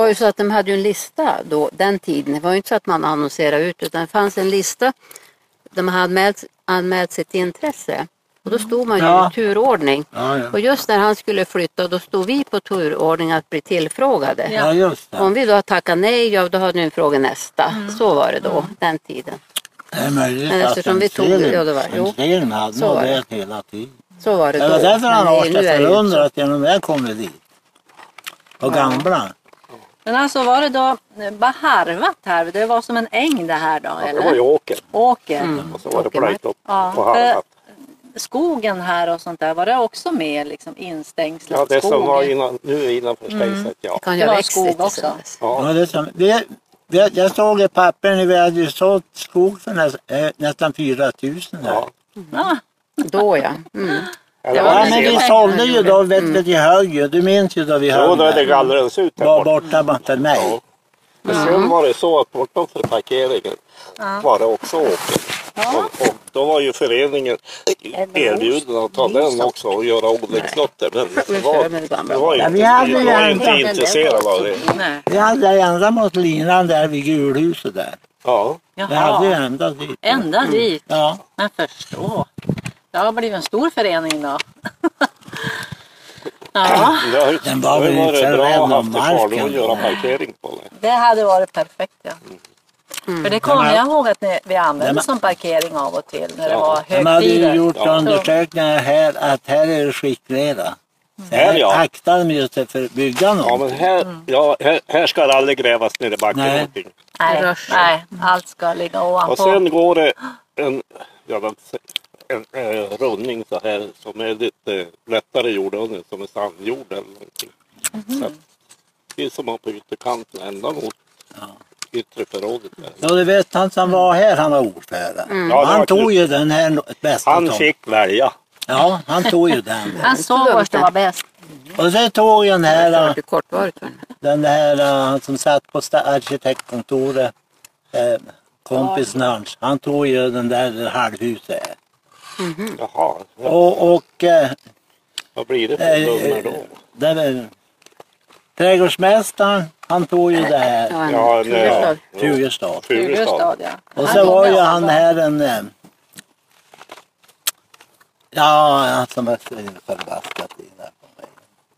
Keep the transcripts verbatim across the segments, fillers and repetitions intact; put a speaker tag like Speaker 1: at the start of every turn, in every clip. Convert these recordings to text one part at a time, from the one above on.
Speaker 1: ju så att de hade ju en lista då, den tiden. Det var ju inte så att man annonserade ut, utan det fanns en lista. De hade anmält, anmält sitt intresse. Och då stod man ju
Speaker 2: Ja.
Speaker 1: i turordning.
Speaker 2: Ja, ja.
Speaker 1: Och just när han skulle flytta, då stod vi på turordning att bli tillfrågade.
Speaker 2: Ja, just det.
Speaker 1: Om vi då tackade nej, ja, då hade ni en fråga nästa. Mm. Så var det då, mm. den tiden.
Speaker 2: Det är möjligt
Speaker 1: Men
Speaker 2: att
Speaker 1: eftersom
Speaker 2: en
Speaker 1: vi tog,
Speaker 2: serien,
Speaker 1: ja, det var, jo,
Speaker 2: en serien hade
Speaker 1: så
Speaker 2: nog
Speaker 1: var
Speaker 2: det
Speaker 1: det.
Speaker 2: hela tiden.
Speaker 1: Så var det
Speaker 2: Det
Speaker 1: då.
Speaker 2: var därför han
Speaker 1: Men
Speaker 2: var
Speaker 1: nu
Speaker 2: så
Speaker 1: är det ju
Speaker 2: förundrad genom det kommer dit. Och
Speaker 1: Ja.
Speaker 2: gamla.
Speaker 3: Men alltså var det då bara harvat här? Det var som en äng det här då,
Speaker 4: Ja,
Speaker 3: eller?
Speaker 4: det var ju åker.
Speaker 3: Åker.
Speaker 1: Mm.
Speaker 4: Och så var det
Speaker 1: Åkermark.
Speaker 4: plöjt upp
Speaker 3: Ja.
Speaker 4: och harvat.
Speaker 3: Skogen här och sånt där, var det också med liksom instängslat
Speaker 4: Ja, det
Speaker 3: skog?
Speaker 4: som var innan, nu innanför
Speaker 3: Mm.
Speaker 4: stängslet, ja.
Speaker 1: Det kan ju
Speaker 3: Det
Speaker 1: ha
Speaker 3: var
Speaker 1: växt
Speaker 3: skog
Speaker 1: lite
Speaker 3: också.
Speaker 1: sen dess.
Speaker 4: Ja.
Speaker 2: Ja, det är som, vi, vi, jag såg i pappren, vi hade ju sålt skog för näs, äh, nästan fyra tusen här.
Speaker 4: Ja.
Speaker 3: Ja.
Speaker 1: Då ja. Mm.
Speaker 4: Eller
Speaker 1: Ja,
Speaker 4: var
Speaker 2: Ja,
Speaker 4: det
Speaker 2: men vi
Speaker 4: senare?
Speaker 2: sålde ju då, vet du, till höger. Du minns ju då vi
Speaker 4: Jo,
Speaker 2: höll
Speaker 4: då är det
Speaker 2: där.
Speaker 4: gallrens ut här
Speaker 2: Var
Speaker 4: borta.
Speaker 2: borta borta mig.
Speaker 4: Ja. Men sen var det så att bortanför parkeringen
Speaker 3: Ja.
Speaker 4: var det också åker. Och, och då var ju föreningen erbjuden att ta den också och göra odlingslotter. Men det var, det var ju
Speaker 2: Ja,
Speaker 4: inte,
Speaker 2: vi hade
Speaker 4: vi
Speaker 2: ju
Speaker 4: var ju
Speaker 2: en-
Speaker 4: inte intresserade av det.
Speaker 3: Nej.
Speaker 2: Vi hade ända mot linan där vid gulhuset där.
Speaker 4: Ja.
Speaker 2: Vi hade ju
Speaker 3: Jaha.
Speaker 2: ända dit.
Speaker 3: Ända dit.
Speaker 2: Ja.
Speaker 3: Men förstå. Det har blivit en stor förening då. Ja,
Speaker 4: Det har,
Speaker 2: Den var
Speaker 4: det
Speaker 2: väl
Speaker 4: har varit
Speaker 2: för
Speaker 4: bra
Speaker 2: rädd
Speaker 4: att
Speaker 2: om
Speaker 4: haft det kvar
Speaker 2: marken.
Speaker 4: och göra parkering på det.
Speaker 3: det hade varit perfekt ja.
Speaker 1: Mm.
Speaker 3: För det kommer
Speaker 2: Men-
Speaker 3: jag ihåg att ni, vi använde
Speaker 2: men-
Speaker 3: som parkering av och till när det
Speaker 4: Ja.
Speaker 3: var
Speaker 2: De hade ju
Speaker 3: högtider.
Speaker 2: gjort
Speaker 4: Ja.
Speaker 2: undersökningar här att här är det skickleda.
Speaker 4: Här, ja.
Speaker 2: Aktar de ju sig för att bygga
Speaker 4: Ja,
Speaker 2: något.
Speaker 4: men här, ja, här, här ska det aldrig grävas ner i backen
Speaker 2: Nej.
Speaker 4: någonting.
Speaker 3: Nej,
Speaker 1: Rush.
Speaker 3: nej, allt ska ligga
Speaker 4: Och
Speaker 3: ovanpå.
Speaker 4: sen går det en, ja, en, en, en rundning så här som är lite lättare jord under, som är sandjord eller någonting. Så att det är som man på ytterkanten ända mot yttre förrådet där.
Speaker 2: Ja, du vet han som var här, han var ordförande.
Speaker 1: Mm.
Speaker 4: Ja, det
Speaker 2: Han
Speaker 4: var
Speaker 2: tog
Speaker 4: kul.
Speaker 2: ju den här bästa
Speaker 4: Han
Speaker 2: tom.
Speaker 4: fick välja.
Speaker 2: Ja, han tog ju den.
Speaker 3: Han såg vart det var bäst.
Speaker 2: Och så tog ju den
Speaker 1: Det
Speaker 2: här,
Speaker 1: är kortvarigt.
Speaker 2: den här han som satt på sta- arkitektkontoret, eh, kompisen hans, han tog ju den där halvhuset.
Speaker 4: Jaha, ja.
Speaker 2: Och, och eh,
Speaker 4: Vad blir det för nummer då?
Speaker 2: det var, trädgårdsmästaren, han tog ju det här,
Speaker 1: Ja, en
Speaker 4: Ja, en,
Speaker 1: Furustad.
Speaker 4: ja,
Speaker 2: Furustad.
Speaker 4: Furustad.
Speaker 3: Furustad, ja.
Speaker 2: Och så var ju han här en, eh, ja, han som var så förbaskat i där på mig.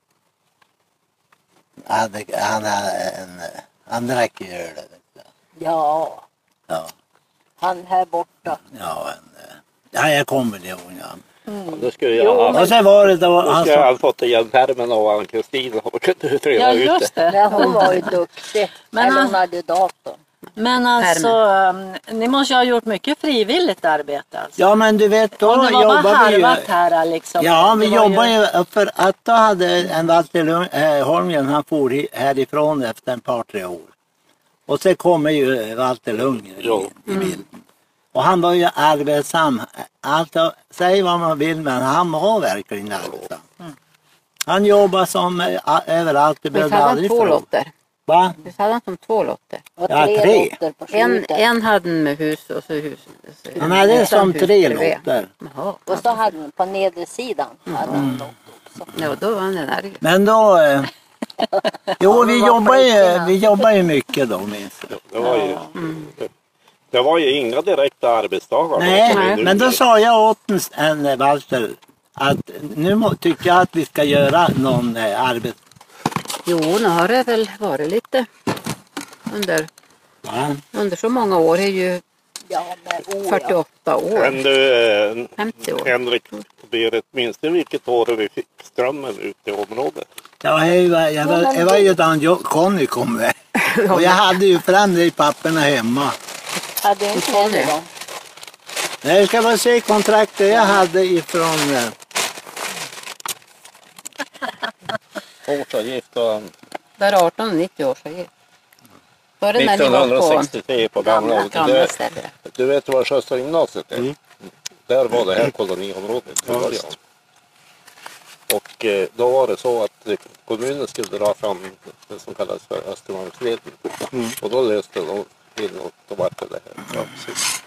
Speaker 2: Han, han, hade en, han drack ju öl. vet du.
Speaker 3: Ja,
Speaker 2: Ja,
Speaker 3: han här borta.
Speaker 2: ja, en, eh, ja, jag kommer ihåg han.
Speaker 4: Ja, då skulle jag ha,
Speaker 2: Och sen var det då,
Speaker 4: då
Speaker 2: han
Speaker 4: skulle jag
Speaker 2: sa,
Speaker 4: ha fått igen pärmen av Ann-Kristin och kunde utreda
Speaker 3: Ja,
Speaker 4: ut
Speaker 3: just
Speaker 4: det.
Speaker 3: det.
Speaker 5: Men hon var ju duktig.
Speaker 3: Men
Speaker 5: Eller
Speaker 3: han-
Speaker 5: hon hade datorn.
Speaker 3: Men alltså, um, ni måste ju ha gjort mycket frivilligt arbete alltså.
Speaker 2: ja men du vet då
Speaker 3: Om det var bara
Speaker 2: jobbade vi ju.
Speaker 3: harvat här liksom.
Speaker 2: Ja, vi
Speaker 3: Det var
Speaker 2: jobbade ju för att då hade en Walter Lund, äh, Holmgren, han for hi- härifrån efter ett par tre år. Och så kommer ju Walter Lundgren
Speaker 4: Ja.
Speaker 2: i, i bilden. Och han var ju arbetsam. Alltså, säg vad man vill, men han var verkligen arbetsam. Han jobbade som äh, överallt, det
Speaker 1: Visst
Speaker 2: behövde
Speaker 1: hade han
Speaker 2: aldrig
Speaker 1: två
Speaker 2: fråga.
Speaker 1: lotter?
Speaker 2: Va?
Speaker 1: Visst hade han som två lotter?
Speaker 5: Och
Speaker 2: Ja,
Speaker 5: tre,
Speaker 2: tre.
Speaker 5: lotter på
Speaker 1: En,
Speaker 5: slutet.
Speaker 1: en hade han med hus och så hus. Så
Speaker 2: Han hade
Speaker 1: utan
Speaker 2: som
Speaker 1: hus
Speaker 2: tre
Speaker 1: bredvid.
Speaker 2: lotter.
Speaker 1: Jaha.
Speaker 5: Och så hade hon på nedersidan. Hade han lotter också.
Speaker 1: Ja, då var han en arg.
Speaker 2: Men då... Eh, jo, vi jobbade ju, vi jobbade ju mycket då, minns jag.
Speaker 4: Det var ju, det, det var ju inga direkta arbetsdagar. då,
Speaker 2: Nej,
Speaker 4: som är nu.
Speaker 2: men då sa jag åt en, en eh, Walter att nu må, tycker jag att vi ska göra någon eh, arbets...
Speaker 1: Jo, nu har det väl varit lite under,
Speaker 2: Ja.
Speaker 1: under så många år. Det är ju
Speaker 5: Ja, men oh, ja.
Speaker 1: fyrtioåtta år.
Speaker 4: Men du, eh,
Speaker 1: femtio år.
Speaker 4: Henrik, vet minns ni vilket år vi fick strömmen ut i området?
Speaker 2: Ja, jag var, jag var, jag var ju då jag- Conny kom med. Och jag hade ju fram det i papperna hemma.
Speaker 5: Hade inte
Speaker 1: Conny.
Speaker 5: det då?
Speaker 2: Nej, jag ska bara se kontraktet jag hade ifrån... Eh,
Speaker 4: Årsavgift och
Speaker 1: Det är arton nittio års avgift. Var det när ni var på
Speaker 4: nittonhundrasextiotre på gamla
Speaker 1: gamla,
Speaker 4: året.
Speaker 1: gamla
Speaker 4: Du,
Speaker 1: stället?
Speaker 4: du vet var Sjöstagymnasiet är?
Speaker 2: Mm.
Speaker 4: Där var det här koloniområdet i
Speaker 2: Ja,
Speaker 4: början.
Speaker 2: just.
Speaker 4: Och eh, då var det så att eh, kommunen skulle dra fram det som kallas för Östermalmsleden.
Speaker 2: Mm.
Speaker 4: Och då löste de in och då var det det här. Ja, precis.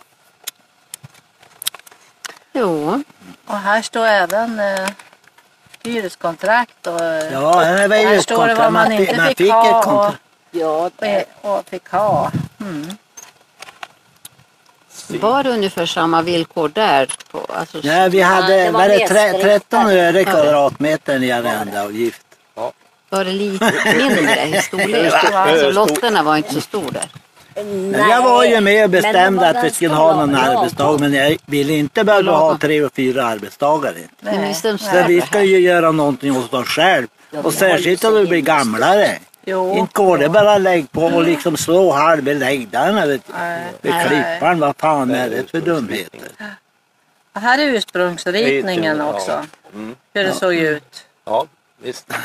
Speaker 1: Jo,
Speaker 3: Och här står även eh, hyreskontrakt och
Speaker 2: Ja, det var ju
Speaker 3: här
Speaker 2: ett
Speaker 3: står det vad
Speaker 2: kontrakt.
Speaker 3: man
Speaker 2: Man,
Speaker 3: inte
Speaker 2: fick, man
Speaker 3: fick
Speaker 2: fick
Speaker 3: ha
Speaker 2: ett
Speaker 3: och,
Speaker 2: kontrakt.
Speaker 5: Ja, det,
Speaker 3: och, och fick ha. Mm.
Speaker 1: Var det ungefär samma villkor där? På, alltså,
Speaker 2: Nej, vi hade
Speaker 5: det var
Speaker 2: var det
Speaker 5: mest
Speaker 2: tre,
Speaker 5: riktade.
Speaker 2: tretton öre kvadratmeter i arrendeavgift.
Speaker 1: Var det lite mindre i storlek? Alltså, lotterna var inte så stor där.
Speaker 2: Men jag var ju med och bestämde
Speaker 5: men det var
Speaker 2: att vi
Speaker 5: ganska
Speaker 2: skulle ha någon
Speaker 5: bra.
Speaker 2: arbetsdag, men jag ville inte behöva ha tre och fyra arbetsdagar. Inte.
Speaker 1: Men visst är de
Speaker 2: Så
Speaker 1: större
Speaker 2: vi ska
Speaker 1: här.
Speaker 2: ju göra någonting hos oss själv. Och särskilt om du blir gamlare.
Speaker 3: Jo.
Speaker 2: Inte går det bara lägg på och liksom slå halva läggdarna vid, vid
Speaker 1: Nej.
Speaker 2: klippan. Vad fan är det för dumheter?
Speaker 3: Och här är ursprungsritningen
Speaker 4: Ja.
Speaker 3: också.
Speaker 4: Mm.
Speaker 3: Hur det såg ut.
Speaker 4: Ja, visst. Jag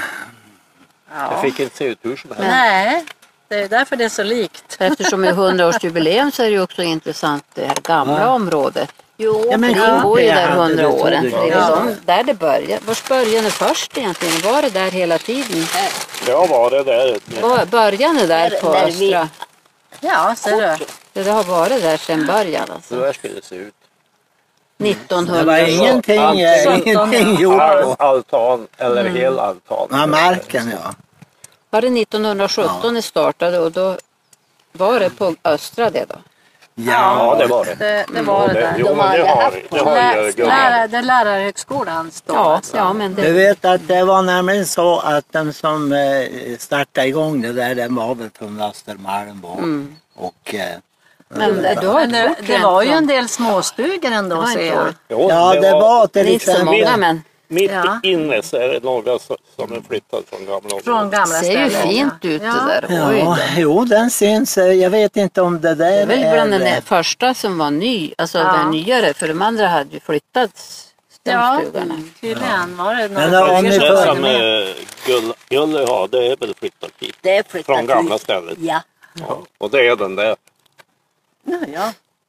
Speaker 3: Ja.
Speaker 4: fick inte se ut hur som helst.
Speaker 3: Nej, det är därför det är så likt.
Speaker 1: Eftersom det är hundraårsjubileum så är det ju också intressant det här gamla
Speaker 2: Ja.
Speaker 1: området.
Speaker 5: Jo,
Speaker 2: Ja, men
Speaker 1: Det ingår ju
Speaker 2: jag
Speaker 1: där
Speaker 2: hade
Speaker 1: hundra
Speaker 2: det
Speaker 1: åren.
Speaker 2: trodde
Speaker 1: Det är
Speaker 2: jag.
Speaker 1: väl de, där det började. Var började det först egentligen? Var det där hela tiden?
Speaker 4: Jag var det där.
Speaker 1: Var, började det där
Speaker 5: Där-
Speaker 1: på
Speaker 5: där vi-
Speaker 1: Östra?
Speaker 3: Ja, ser du.
Speaker 1: Det har varit där sedan början
Speaker 4: Så
Speaker 1: alltså.
Speaker 4: där skulle det se ut.
Speaker 2: Det var
Speaker 1: nittonhundra.
Speaker 2: ingenting, eh, ingenting gjort
Speaker 4: All,
Speaker 2: på
Speaker 4: altan eller hel altan.
Speaker 2: ja, marken. Ja.
Speaker 1: Var det nittonhundrasjutton det startade och då var det på Östra det då?
Speaker 4: Ja, det var det.
Speaker 3: Det, det var det där.
Speaker 4: Jo,
Speaker 5: De
Speaker 4: men
Speaker 5: har
Speaker 4: det
Speaker 5: ju
Speaker 4: har,
Speaker 5: haft
Speaker 4: det har ju
Speaker 3: Lä,
Speaker 4: Gunnar.
Speaker 3: lärar, det är lärarhögskolan står
Speaker 1: Ja,
Speaker 3: alltså.
Speaker 1: ja men
Speaker 2: Du
Speaker 1: det,
Speaker 2: vet att det var nämligen så att den som eh, startade igång det där, den var väl från Östermalm och,
Speaker 1: Mm.
Speaker 2: och eh,
Speaker 1: men det, du har
Speaker 3: Men
Speaker 1: ju
Speaker 3: det,
Speaker 1: bort
Speaker 3: det var ju en
Speaker 1: från-
Speaker 3: del småstugor
Speaker 1: Det
Speaker 3: ändå
Speaker 1: var
Speaker 3: ser
Speaker 1: inte
Speaker 3: jag.
Speaker 1: år.
Speaker 4: Jo,
Speaker 2: ja, det var
Speaker 1: Det är
Speaker 2: till
Speaker 1: inte så
Speaker 2: exempel
Speaker 1: många men
Speaker 4: Mitt
Speaker 3: Ja.
Speaker 4: inne så är det några som som är flyttade från gamla
Speaker 3: Från
Speaker 4: områden.
Speaker 3: gamla
Speaker 1: det ser ju
Speaker 3: ställen.
Speaker 1: fint ut
Speaker 3: ja.
Speaker 1: det där. Oj,
Speaker 2: Ja,
Speaker 1: då.
Speaker 2: jo, den syns. eh, Jag vet inte om det där
Speaker 1: Det är väl bland den
Speaker 2: eh,
Speaker 1: första som var ny, alltså
Speaker 3: Ja.
Speaker 1: den nyare, för de andra hade ju flyttats, de
Speaker 3: Ja,
Speaker 1: stugorna.
Speaker 3: tydligen var det
Speaker 2: Men
Speaker 3: några
Speaker 2: om ni
Speaker 3: stycken
Speaker 2: får-
Speaker 3: som
Speaker 4: Det
Speaker 3: var
Speaker 4: som
Speaker 3: med.
Speaker 4: eh, Gull- Gulle har, det är väl flyttat hit.
Speaker 5: det är flyttat
Speaker 4: Från gamla
Speaker 5: hit.
Speaker 4: stället.
Speaker 5: Ja.
Speaker 4: Ja. Och det är den där.
Speaker 3: Ja, ja.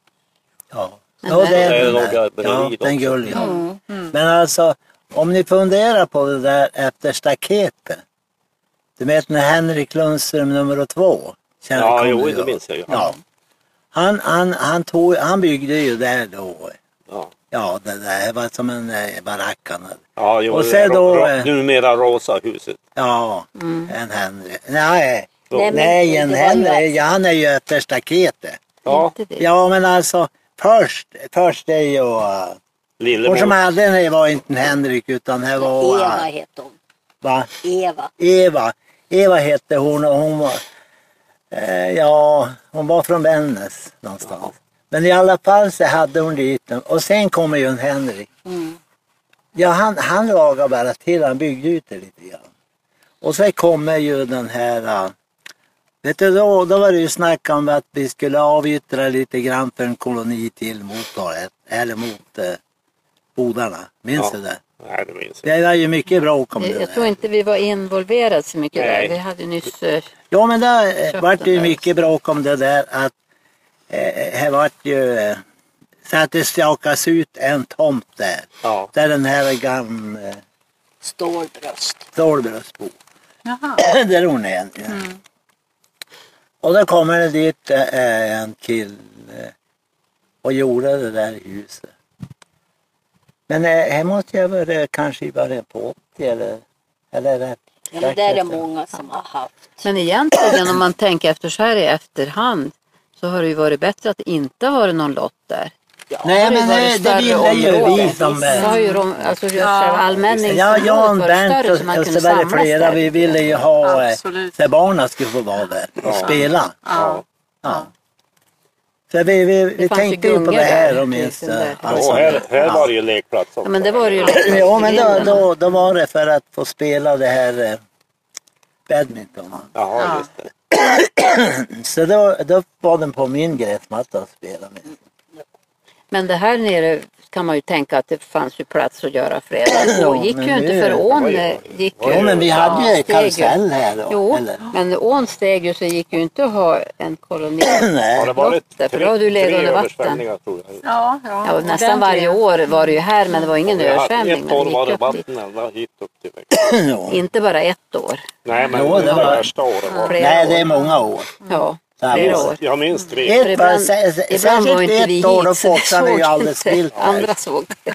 Speaker 2: Ja,
Speaker 1: Men
Speaker 2: ja
Speaker 1: det-
Speaker 2: det är
Speaker 4: det är
Speaker 2: den
Speaker 4: några
Speaker 2: där.
Speaker 4: bredvid
Speaker 2: Ja, den
Speaker 4: också.
Speaker 2: gulliga.
Speaker 3: Mm. Mm.
Speaker 2: Men alltså, om ni funderar på det där efter staketet. Du vet när Henrik Lundström nummer två. känner-
Speaker 4: Ja,
Speaker 2: kommer
Speaker 4: jo,
Speaker 2: du
Speaker 4: det
Speaker 2: ihåg?
Speaker 4: minns jag ju.
Speaker 2: Ja. Han, han, han, tog, han byggde ju där då.
Speaker 4: Ja.
Speaker 2: Ja, det där var som en eh, barack han hade.
Speaker 4: Ja, jo,
Speaker 2: Och
Speaker 4: det
Speaker 2: sen
Speaker 4: är
Speaker 2: då,
Speaker 4: ro-
Speaker 2: eh,
Speaker 4: ro- numera Rosa huset.
Speaker 2: Ja,
Speaker 1: Mm.
Speaker 2: en Henrik. Nej,
Speaker 4: Så.
Speaker 5: Nej, men
Speaker 2: nej en
Speaker 5: det var ju
Speaker 2: Henrik. Ja, han är ju efter staketet.
Speaker 4: Ja,
Speaker 1: Inte det.
Speaker 2: Ja, men alltså först, först är ju... Uh, och som
Speaker 4: Lillemor.
Speaker 2: hade det var inte en Henrik utan det var...
Speaker 5: Eva
Speaker 2: Uh,
Speaker 5: hette hon.
Speaker 2: va?
Speaker 5: Eva.
Speaker 2: Eva. Eva hette hon och hon var... Eh, ja, hon var från Vännäs någonstans. Men i alla fall så hade hon dit den. Och sen kommer ju en Henrik.
Speaker 5: Mm.
Speaker 2: Ja, han, han lagade bara till. Han byggde ut det lite grann. Och så kommer ju den här... Uh, vet du, då, då var det ju snack om att vi skulle avyttra lite grann för en koloni till mot torget. Eller mot eh, Bodarna. Minns
Speaker 4: Ja.
Speaker 2: du det?
Speaker 4: Nej, det minns jag.
Speaker 2: Det var ju mycket bråk om det
Speaker 1: Jag, jag
Speaker 2: där.
Speaker 1: tror inte vi var involverade så mycket
Speaker 4: Nej.
Speaker 1: där. Vi hade nyss... eh,
Speaker 2: Ja, men där
Speaker 1: Köpte
Speaker 2: vart det ju
Speaker 1: där.
Speaker 2: mycket bråk om det där att eh, här vart ju eh, så att det stakas ut en tomt där.
Speaker 4: Ja.
Speaker 2: Där den här gamla eh,
Speaker 5: Stålbröst.
Speaker 2: Stålbröstbo.
Speaker 3: Jaha.
Speaker 2: Där hon är. Ja.
Speaker 3: Mm.
Speaker 2: Och då kommer det dit eh, en kill eh, och gjorde det där i huset. Men eh, här måste jag vara kanske i början på åttio eller eller rätt.
Speaker 5: Ja, men det är det många som har haft.
Speaker 1: Men egentligen om man tänker efter så här i efterhand så har det ju varit bättre att det inte har varit någon lott där.
Speaker 5: Ja.
Speaker 2: Nej,
Speaker 1: har ju
Speaker 2: men
Speaker 1: varit
Speaker 2: det, det
Speaker 1: större
Speaker 2: ville ju
Speaker 1: områden.
Speaker 2: vi som...
Speaker 1: Så
Speaker 2: eh,
Speaker 1: har ju de, alltså just
Speaker 3: Ja.
Speaker 1: själva allmänningsområdet
Speaker 2: Ja, Jan,
Speaker 1: varit
Speaker 2: Bernt
Speaker 1: större
Speaker 2: och,
Speaker 1: så man
Speaker 2: och
Speaker 1: kunde
Speaker 2: så var det
Speaker 1: samlas
Speaker 2: flera.
Speaker 1: där.
Speaker 2: Vi ville ju ha eh,
Speaker 3: Absolut.
Speaker 2: så barnen skulle få vara där och
Speaker 4: Ja.
Speaker 2: spela.
Speaker 3: Ja.
Speaker 2: Ja. Så vi, vi, vi
Speaker 1: fanns ju
Speaker 2: tänkte ju på
Speaker 1: gungor
Speaker 2: det här
Speaker 1: där,
Speaker 2: och minns
Speaker 1: liksom
Speaker 2: eh,
Speaker 1: där.
Speaker 2: allt
Speaker 4: Och
Speaker 2: sånt
Speaker 4: här,
Speaker 2: där.
Speaker 4: här var det
Speaker 2: Ja.
Speaker 4: ju lekplats också.
Speaker 1: Ja, men det var det ju
Speaker 2: Ja, men då,
Speaker 1: grinden.
Speaker 2: då, då var det för att få spela det här eh, badminton.
Speaker 4: Jaha,
Speaker 3: Ja.
Speaker 4: just det.
Speaker 2: Så då, då var den på min gräsmatta att spela med.
Speaker 1: Men det här nere kan man ju tänka att det fanns ju plats att göra fler.
Speaker 2: Ja,
Speaker 1: Och gick
Speaker 2: men
Speaker 1: ju inte
Speaker 2: det-
Speaker 1: för ån
Speaker 4: Oj,
Speaker 1: eh, gick
Speaker 2: Jo,
Speaker 1: ju.
Speaker 2: men vi hade ju
Speaker 1: steg
Speaker 2: karusell här då.
Speaker 1: Jo,
Speaker 2: Eller?
Speaker 1: men ån steg ju så gick ju inte att ha en koloni.
Speaker 4: Har
Speaker 2: Nej.
Speaker 4: det varit
Speaker 1: Lotte, för
Speaker 4: tre,
Speaker 1: då har du legat
Speaker 4: tre
Speaker 1: under vatten.
Speaker 4: översvämningar tror jag.
Speaker 3: Ja, ja.
Speaker 1: Ja, nästan varje år var det ju här men det var ingen
Speaker 4: Vi hade-
Speaker 1: översvämning.
Speaker 4: Ett
Speaker 1: Men
Speaker 4: år
Speaker 1: det
Speaker 4: var
Speaker 1: gick
Speaker 4: det
Speaker 1: upp dit.
Speaker 4: vatten ända hit upp till växten.
Speaker 2: Ja.
Speaker 1: Inte bara ett år.
Speaker 4: Nej, men
Speaker 2: Jo, det
Speaker 4: det
Speaker 2: var-
Speaker 4: var värsta året var det.
Speaker 1: Flera
Speaker 2: Nej, det är
Speaker 1: år.
Speaker 2: många år.
Speaker 1: Ja,
Speaker 2: Ja,
Speaker 1: flera
Speaker 2: visst.
Speaker 1: år.
Speaker 4: Jag minns tre.
Speaker 2: Ett var
Speaker 1: Ibland,
Speaker 2: sä- sä-
Speaker 1: ibland var
Speaker 2: särskilt
Speaker 1: inte vi
Speaker 2: ett år, då
Speaker 1: hit så det
Speaker 2: fåttade vi
Speaker 1: såg
Speaker 2: ju alldeles
Speaker 1: inte.
Speaker 2: vilt.
Speaker 1: Andra såg det.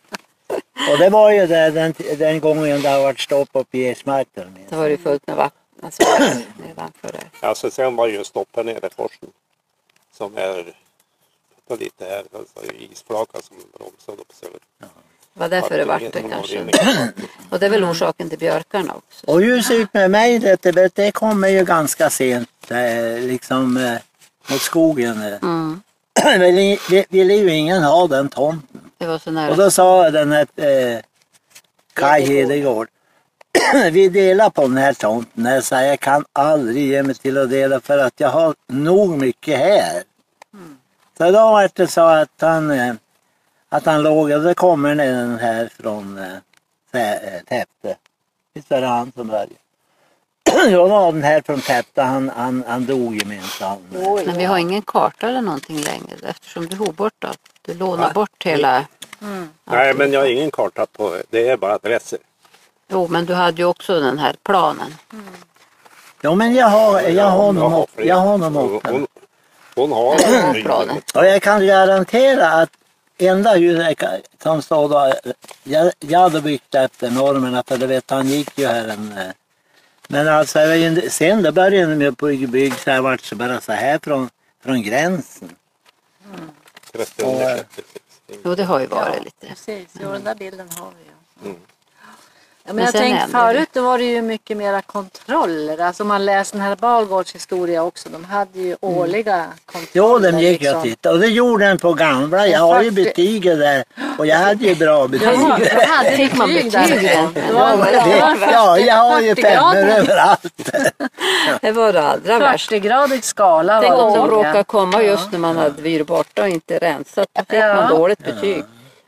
Speaker 2: Och det var ju det, den, den gången det har varit stopp uppe i Ersmarknaden.
Speaker 1: Det var ju fullt med vatten alltså, nedanför där.
Speaker 4: Alltså sen var ju stopp här nere i forsen. Som är lite här, alltså isflaka som bromsade upp sig.
Speaker 1: Det var därför det vart det kanske. Och det är väl orsaken till björkarna också.
Speaker 2: Och hur ser ut med mig, det, det, det kommer ju ganska sent, eh, liksom eh, mot skogen. Eh.
Speaker 1: Mm.
Speaker 2: Vi vi ville ju ingen ha den tomten.
Speaker 1: Det var så nära.
Speaker 2: Och då sa den här eh, Kaj Hedegård, vi delar på den här tomten. Jag sa, jag kan aldrig ge mig till att dela för att jag har nog mycket här.
Speaker 1: Mm.
Speaker 2: Så då var det så att han, eh, att han låg, och då kommer den här från eh, Täpte. Visst var det han som började? Jag var den här från Täpte, han, han, han dog gemensamt.
Speaker 1: Men vi har ingen karta eller någonting längre eftersom du har bort allt. Du lånar Va? bort hela...
Speaker 3: Mm.
Speaker 4: Nej, men jag har ingen karta på, det är bara adresser.
Speaker 1: Jo, men du hade ju också den här planen.
Speaker 3: Mm.
Speaker 2: Ja, men jag har, jag har honom, jag har honom
Speaker 4: hon, hon, hon har
Speaker 1: planen.
Speaker 2: Och jag kan garantera att enda huset som stod då, jag, jag hade byggt efter normerna, för det vet han gick ju här en... Men alltså sen det började med på bygg så här vart så bara så här från, från gränsen.
Speaker 3: Mm.
Speaker 4: trettio,
Speaker 1: Jo, det har ju varit
Speaker 3: ja,
Speaker 1: lite.
Speaker 3: Precis, jo, den där bilden har vi ju.
Speaker 4: Mm.
Speaker 3: Ja, men jag tänkte förut då var det ju mycket mera kontroller. Alltså man läser den här Balgårds historia också. De hade ju årliga mm. kontroller.
Speaker 2: Jo, de gick
Speaker 3: liksom.
Speaker 2: jag titta. Och det gjorde den på gamla. Jag har ju betyget där. Och jag hade ju bra betyg.
Speaker 3: Ja, jag hade
Speaker 1: Fick man betyg där?
Speaker 2: Ja, jag har ju femmor överallt.
Speaker 1: Det var det allra värst.
Speaker 3: fyrtio-gradig skala.
Speaker 1: Tänk
Speaker 3: var
Speaker 1: om
Speaker 3: det.
Speaker 1: de råkade komma just när man hade vir borta och inte rensat. Då fick
Speaker 3: Ja.
Speaker 1: man dåligt betyg.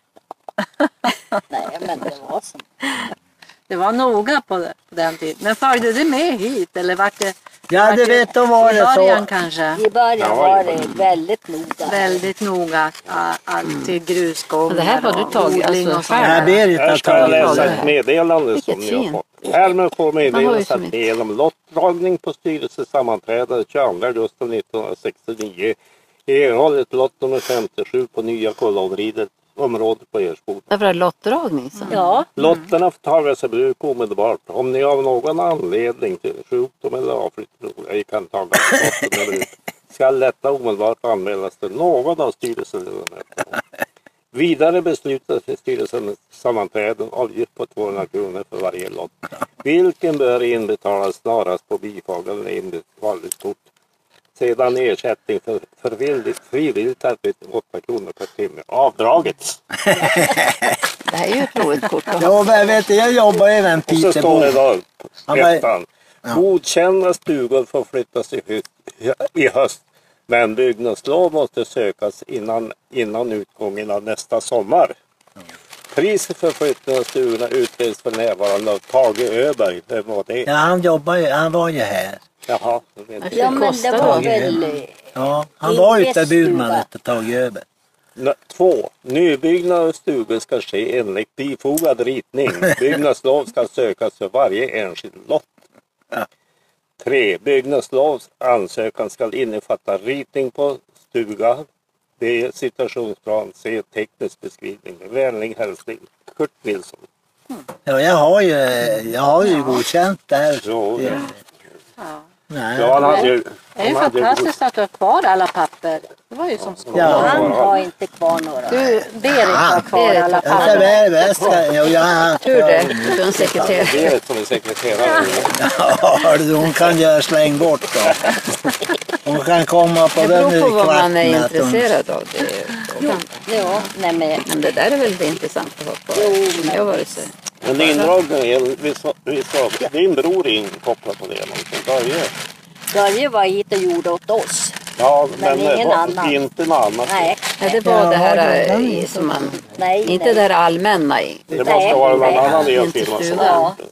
Speaker 5: Nej, men det var så.
Speaker 3: Det var noga på, det, på den tiden. Men följde det med hit? Eller var det,
Speaker 2: Ja,
Speaker 3: var
Speaker 2: det vet då var
Speaker 3: i
Speaker 2: det
Speaker 3: början
Speaker 2: så.
Speaker 3: kanske?
Speaker 5: I början
Speaker 4: Ja,
Speaker 5: var
Speaker 4: ja.
Speaker 5: det väldigt noga.
Speaker 3: Väldigt noga. att Alltid grusgångar.
Speaker 1: Men det här var du
Speaker 3: och
Speaker 1: tagit,
Speaker 3: odling
Speaker 1: alltså,
Speaker 3: och sånt
Speaker 2: Ja,
Speaker 3: där.
Speaker 2: Berit
Speaker 4: Här
Speaker 2: har
Speaker 4: ska jag
Speaker 2: tagit
Speaker 4: läsa
Speaker 2: det.
Speaker 4: ett meddelande
Speaker 1: Vilket
Speaker 4: som ni har
Speaker 1: fint.
Speaker 4: fått. Härmed får
Speaker 1: Man har ju
Speaker 4: meddelas
Speaker 1: så
Speaker 4: att
Speaker 1: mycket.
Speaker 4: genom lottdragning på styrelsesammanträdet tjugoandra augusti nittonhundrasextionio erhållit lott nummer femtiosju på nya kolonridet området på Ersboda.
Speaker 1: Därför är det lottdragning. Så.
Speaker 5: Ja,
Speaker 4: Lotterna får tas i bruk omedelbart. Om ni av någon anledning till sjukdom eller avflyttning ej kan ta lotten i bruk ska detta omedelbart anmälas till någon av styrelseledamöterna. Vidare beslutas i styrelsens sammanträden avgift på tvåhundra kronor för varje lott, vilken bör inbetalas snarast på bifogade inbetalningskort. Sedan ersättning för frivilligt, frivilligt arbete åtta kronor per timme avdragits.
Speaker 1: Det här är ju ett roligt kort. Då.
Speaker 2: Ja, men vet du, jag jobbar i en
Speaker 4: Och så står det
Speaker 2: Piteå.
Speaker 4: då på ettan. Godkända stugor får flyttas i, hö- i höst. Men byggnadslov måste sökas innan, innan utgången av nästa sommar. Priset för flyttning av stugorna utreds för närvarande av Tage Öberg. Vem var det?
Speaker 2: Ja, han jobbar ju, han var ju här.
Speaker 4: Jaha, jag vet inte.
Speaker 5: ja men det
Speaker 1: kostar
Speaker 5: var
Speaker 2: det?
Speaker 5: väl... eh,
Speaker 2: Ja, han var ute
Speaker 5: Inget
Speaker 2: budman
Speaker 5: stuga.
Speaker 2: efter Tage Öberg.
Speaker 4: N- Två. Nybyggnad av stugor ska ske enligt bifogad ritning. Byggnadslov ska sökas för varje enskild lott.
Speaker 2: Ja.
Speaker 4: Tre. Byggnadslovs ansökan ska innefatta ritning på stuga. B. Situationsplan. C. Teknisk beskrivning. Med vänlig hälsning Kurt Nilsson.
Speaker 2: Ja, jag har ju, jag har ju godkänt det här.
Speaker 4: Så,
Speaker 2: Det-
Speaker 3: Ja.
Speaker 2: Nej.
Speaker 4: ja, han hade ju...
Speaker 3: Det är ju
Speaker 4: han hade ju-
Speaker 3: fantastiskt att du har kvar alla papper. Det var ju som skoj.
Speaker 2: Ja.
Speaker 5: Han har inte kvar några.
Speaker 3: Du, Berit har kvar
Speaker 1: Berit
Speaker 3: alla
Speaker 1: har
Speaker 2: Jag ska
Speaker 3: papper.
Speaker 2: väl väska. Ja, jag har
Speaker 1: Tur det. Du är en sekreterare.
Speaker 4: Det är som en sekreterare.
Speaker 2: Ja, hon kan göra släng bort då. Hon kan komma på
Speaker 1: Det
Speaker 2: den
Speaker 1: beror på vad man är
Speaker 2: kvarten att hon-
Speaker 1: intresserad av. Det är frågan.
Speaker 5: Ja, nej men...
Speaker 1: Men det där är väl intressant att ha kvar.
Speaker 5: Jo, men-
Speaker 1: Jag var det så.
Speaker 4: Men indragningen, visst var- visst var din bror inkopplad på det någonting? Börje?
Speaker 5: Börje var hit och gjorde åt oss.
Speaker 4: Ja,
Speaker 5: Men
Speaker 4: men,
Speaker 5: ingen
Speaker 4: var,
Speaker 5: annan.
Speaker 4: inte något annat.
Speaker 5: Nej,
Speaker 1: Ja, det var
Speaker 2: Ja,
Speaker 1: det här
Speaker 2: det-
Speaker 1: eh,
Speaker 2: den-
Speaker 1: i, som man...
Speaker 5: nej,
Speaker 1: Inte
Speaker 5: nej.
Speaker 1: det här allmänna i.
Speaker 4: Det
Speaker 5: Nej,
Speaker 4: måste vara någon
Speaker 5: nej.
Speaker 4: annan i
Speaker 1: Inte
Speaker 4: firman som
Speaker 1: stugan.
Speaker 4: har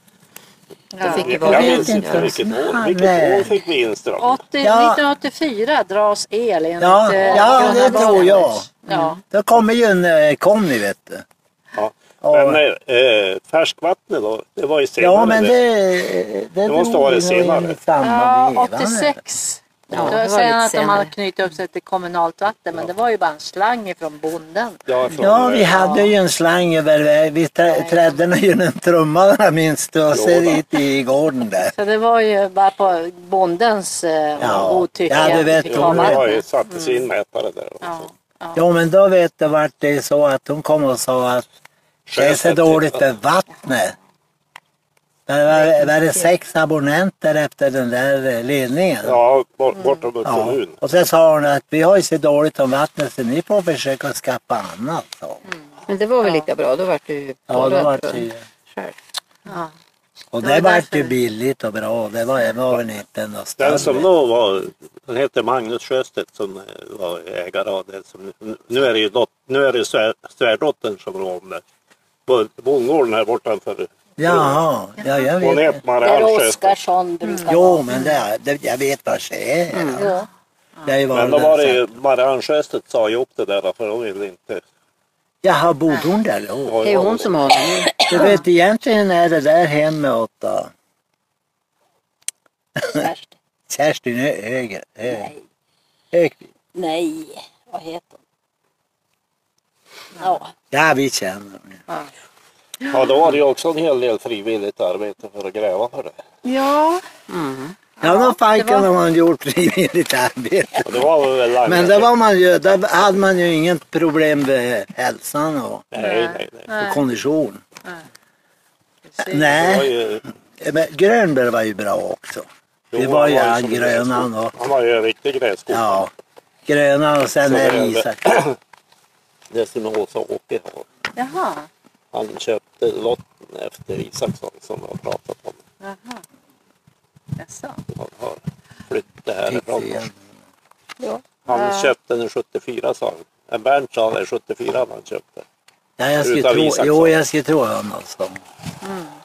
Speaker 1: Då fick vi
Speaker 4: Jag
Speaker 1: vara
Speaker 4: minns
Speaker 2: vet
Speaker 4: inte
Speaker 2: inte.
Speaker 4: vilket år,
Speaker 2: Nej.
Speaker 4: vilket år fick vi inström.
Speaker 3: åttio,
Speaker 2: Ja.
Speaker 3: nittonhundraåttiofyra dras el enligt
Speaker 2: Ja,
Speaker 3: eh,
Speaker 2: ja,
Speaker 3: Gunnar
Speaker 2: det tror jag.
Speaker 3: Bauer. Ja.
Speaker 2: Då kommer ju en eh, Conny, vet du.
Speaker 4: Ja.
Speaker 2: Ja.
Speaker 4: Men eh, färskvattnet då, det var ju senare.
Speaker 2: Ja, men det... Det,
Speaker 4: måste
Speaker 2: drog
Speaker 4: vara det
Speaker 2: vi nog in
Speaker 4: senare.
Speaker 2: i samma
Speaker 3: Ja,
Speaker 2: veva.
Speaker 3: åttiosex.
Speaker 1: Ja,
Speaker 3: Då
Speaker 1: det var
Speaker 3: säger han
Speaker 1: lite
Speaker 3: att de
Speaker 1: senare.
Speaker 3: hade knutit upp sig till kommunalt vatten, men det var ju bara en slang från bonden.
Speaker 4: Ja, från,
Speaker 2: Ja, vi
Speaker 4: eh,
Speaker 2: hade ju en slang över vägen. Vi trä- trädde nog ju en trumma där minst du och
Speaker 4: Jo
Speaker 2: ser
Speaker 4: då.
Speaker 2: dit i gården där.
Speaker 3: Så det var ju bara på bondens eh,
Speaker 2: Ja.
Speaker 3: godtycke.
Speaker 2: Ja, du
Speaker 3: att vi
Speaker 2: vet,
Speaker 3: fick
Speaker 4: Jo,
Speaker 3: ha
Speaker 2: hon
Speaker 4: det
Speaker 2: vet.
Speaker 4: var
Speaker 3: vatten.
Speaker 4: ju satte sin mätare där också.
Speaker 3: Ja, ja.
Speaker 2: Jo, men då vet du vart det är så att hon kom och sa att det är så
Speaker 4: Skötet,
Speaker 2: dåligt
Speaker 4: ja.
Speaker 2: för vattnet. Det var, var det sex abonnenter efter den där ledningen.
Speaker 4: Ja, bort, bortom ja.
Speaker 2: Ja.
Speaker 4: kommun.
Speaker 2: Och sen sa hon att vi har ju så dåligt om vattnet så ni får försöka skaffa annat. Så.
Speaker 1: Men det var väl lika bra, då var det ju
Speaker 2: Ja, det var det ju.
Speaker 1: själv.
Speaker 3: Ja.
Speaker 2: Och
Speaker 3: Det
Speaker 2: det
Speaker 3: var
Speaker 2: var
Speaker 3: därför-
Speaker 2: ju billigt och bra. Det var, det var väl inte något större.
Speaker 4: Den som då var, han hette Magnus Sjöstedt som var ägare av det. Som, nu är det ju dot, nu är det svär, svärdottern som rår om det. På bondgården här bortanför.
Speaker 2: Jaha, ja, jag
Speaker 4: Hon
Speaker 2: vet.
Speaker 4: heter Marianne
Speaker 5: Där
Speaker 4: Sjöstedt.
Speaker 5: Oskarsson brukar
Speaker 2: Jo,
Speaker 5: vara.
Speaker 2: men det, det, jag vet vad det är.
Speaker 1: Mm.
Speaker 5: Ja.
Speaker 2: Det är ju
Speaker 4: Men
Speaker 2: varit
Speaker 4: då var det
Speaker 2: där
Speaker 4: ju
Speaker 2: så-
Speaker 4: Marianne Sjöstedt sa ihop det där för hon ville inte.
Speaker 2: Jaha, bodde hon där då?
Speaker 1: Det är ju hon som har det.
Speaker 2: Du vet, egentligen är det där hemåt då.
Speaker 5: Värst.
Speaker 2: Kerstin Ö- Höger. Ö-
Speaker 5: Nej.
Speaker 2: Högby.
Speaker 5: Nej, vad heter hon? Ja,
Speaker 2: Ja, vi känner henne.
Speaker 4: Ja, då var det ju också en hel del frivilligt arbete för att gräva för det.
Speaker 3: Ja,
Speaker 1: Mm.
Speaker 2: Ja, då fanken
Speaker 3: var-
Speaker 2: har man gjort frivilligt arbete.
Speaker 4: Och det var väl länge
Speaker 2: Men det var man ju, där hade man ju inget problem med hälsan och,
Speaker 4: Nej, nej, nej.
Speaker 3: nej.
Speaker 2: och kondition.
Speaker 3: precis.
Speaker 4: Det var
Speaker 2: Nej,
Speaker 4: ju,
Speaker 2: men Grönberg var ju bra också.
Speaker 4: jo,
Speaker 2: Det var ju
Speaker 4: han
Speaker 2: han
Speaker 4: som
Speaker 2: Grönan
Speaker 4: grävskog.
Speaker 2: och,
Speaker 4: Han var ju en riktig grävskog.
Speaker 2: ja, Grönan och sen
Speaker 4: Så
Speaker 2: är
Speaker 4: det
Speaker 2: det
Speaker 4: är-
Speaker 2: Isak.
Speaker 4: Det är som Åsa Åke har.
Speaker 3: Jaha,
Speaker 4: Han köpte lotten efter Isaksson som jag har pratat om.
Speaker 3: jaha. Jaså.
Speaker 4: Han har flyttat härifrån.
Speaker 5: ja.
Speaker 4: Han
Speaker 3: Ja.
Speaker 4: köpte den sjuttiofyra sa han. En Bernt sa det sjuttiofyra han köpte.
Speaker 2: Ja, jag skulle
Speaker 4: Utav
Speaker 2: tro,
Speaker 4: Isaksson.
Speaker 2: jo, jag skulle tro honom alltså.
Speaker 3: Mm.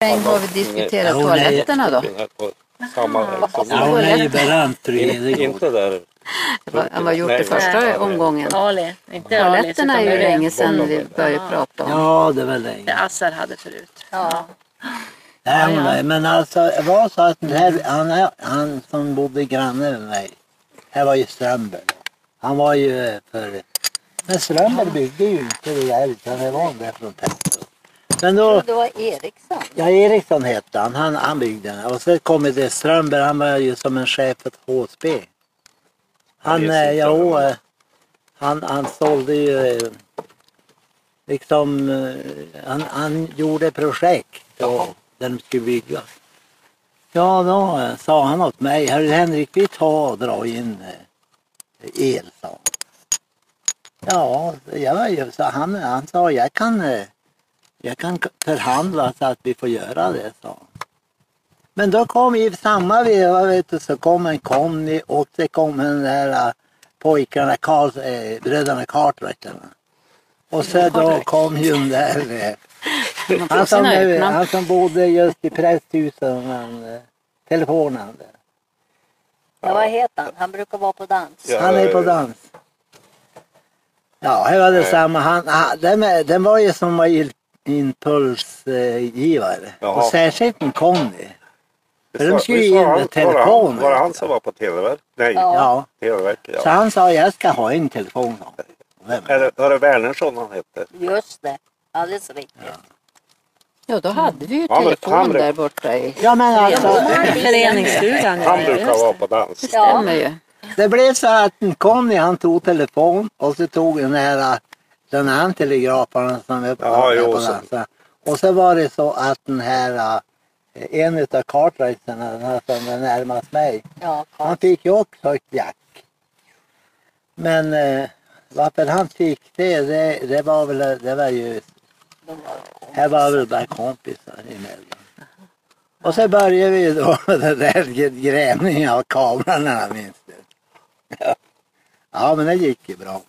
Speaker 1: länge har vi diskuterat
Speaker 2: Ja,
Speaker 1: toaletterna då?
Speaker 4: På samma, som,
Speaker 2: Ja, hon är ju berömt för
Speaker 4: inte,
Speaker 2: det.
Speaker 4: inte där.
Speaker 1: Han var gjort det första omgången.
Speaker 3: Ali, inte
Speaker 1: Toaletterna är ju
Speaker 3: Ali,
Speaker 1: länge sedan vi började prata om.
Speaker 2: Ja, det var
Speaker 3: det
Speaker 2: länge.
Speaker 3: Assar hade förut.
Speaker 5: Ja.
Speaker 2: Nej, hon är, men alltså, det var så att den här, han, han som bodde granne med mig, här var ju Strömberg. Han var ju för... Men Strömberg byggde ju inte det där, utan det var där från Tätto. Men då...
Speaker 5: Det var Eriksson.
Speaker 2: Ja, Eriksson hette han. Han, han byggde den. Och så kom det Strömberg, han var ju som en chef för H S B. Han,
Speaker 4: Ja,
Speaker 2: ja, eh, han, han sålde ju eh, liksom, eh, han, han gjorde projekt då, där de skulle bygga. Ja, då eh, sa han åt mig, Herr Henrik, vi tar och drar in eh, el, sa han. Ja, jag var ju, så han, han sa, jag kan, eh, jag kan förhandla så att vi får göra det, sa han. Men då kom i samma veva, vet du, så kom en Conny och det kom en där uh, pojkarna, Karl, eh, bröderna Cartwrighterna. Och så då kom ju den där, eh, han, som, eh, han som bodde just i prästhuset, men eh, telefonen där.
Speaker 5: Ja, vad heter han? Han brukar vara på dans.
Speaker 4: Ja.
Speaker 2: Han är på dans. Ja, det var detsamma. Han, han, den, den var ju som var impulsgivare.
Speaker 4: Jaha.
Speaker 2: Och särskilt en Conny. För de
Speaker 4: Visst
Speaker 2: skulle
Speaker 4: var-
Speaker 2: ju
Speaker 4: visst
Speaker 2: in
Speaker 4: var han-
Speaker 2: med telefon.
Speaker 4: Var det han, var det han som var på Televerket? Nej,
Speaker 5: Ja.
Speaker 2: Ja.
Speaker 4: Televerket,
Speaker 2: Så
Speaker 4: ja.
Speaker 2: han sa, jag ska ha en telefon. Vem?
Speaker 4: Är det, var det Wernersson han hette?
Speaker 5: Just det. Alldeles riktigt.
Speaker 1: Ja, då hade vi ju
Speaker 4: Han-
Speaker 1: telefon
Speaker 4: han-
Speaker 1: där borta i...
Speaker 2: Ja, men alltså,
Speaker 3: Föreningsstugan.
Speaker 4: Han brukar vara på dans.
Speaker 1: Stämmer ju.
Speaker 2: det blev så att en Conny, han tog telefon och så tog den här, den här telegrafen som är på,
Speaker 4: Ja, jo,
Speaker 2: på
Speaker 4: så.
Speaker 2: dansen. Och så var det så att den här, en utav Cartwrighterna, den här som är närmast mig,
Speaker 5: Ja,
Speaker 2: han fick ju också ett jack. Men eh, varför han fick det, det, det var väl, det var ju, här var väl bara kompisar emellan. Och så började vi då med den där grävningen av kablarna, minns du. Ja. Ja, men det gick ju bra.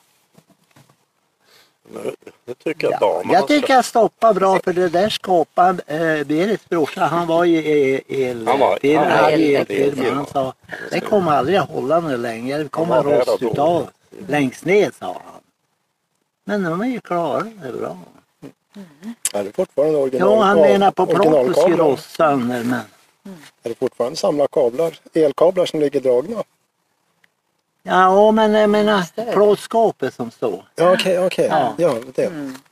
Speaker 4: Nu, nu tycker jag
Speaker 2: Ja,
Speaker 4: damerna
Speaker 2: jag tycker jag stoppade bra, för det där skåpan, eh, Berits brorsa, han var ju i elfirma,
Speaker 4: Han var-
Speaker 2: han
Speaker 4: han
Speaker 1: var
Speaker 2: hade ju
Speaker 1: i
Speaker 2: elfirma.
Speaker 4: elfirma.
Speaker 2: Han sa, det kommer aldrig att hålla nu längre, det kommer
Speaker 4: Han var där
Speaker 2: rost
Speaker 4: då.
Speaker 2: utav längst ner, sa han. Men de är ju klara, det är bra.
Speaker 6: Är det fortfarande original?
Speaker 2: Ja, han menar på plåt och skulle
Speaker 6: originalkablar?
Speaker 2: rost sönder, men
Speaker 6: Är det fortfarande samla kablar, elkablar som ligger dragna?
Speaker 2: ja, men jag menar plåtskåpet som står.
Speaker 6: Ja, okej, okej.
Speaker 2: Ja.
Speaker 6: Ja, det.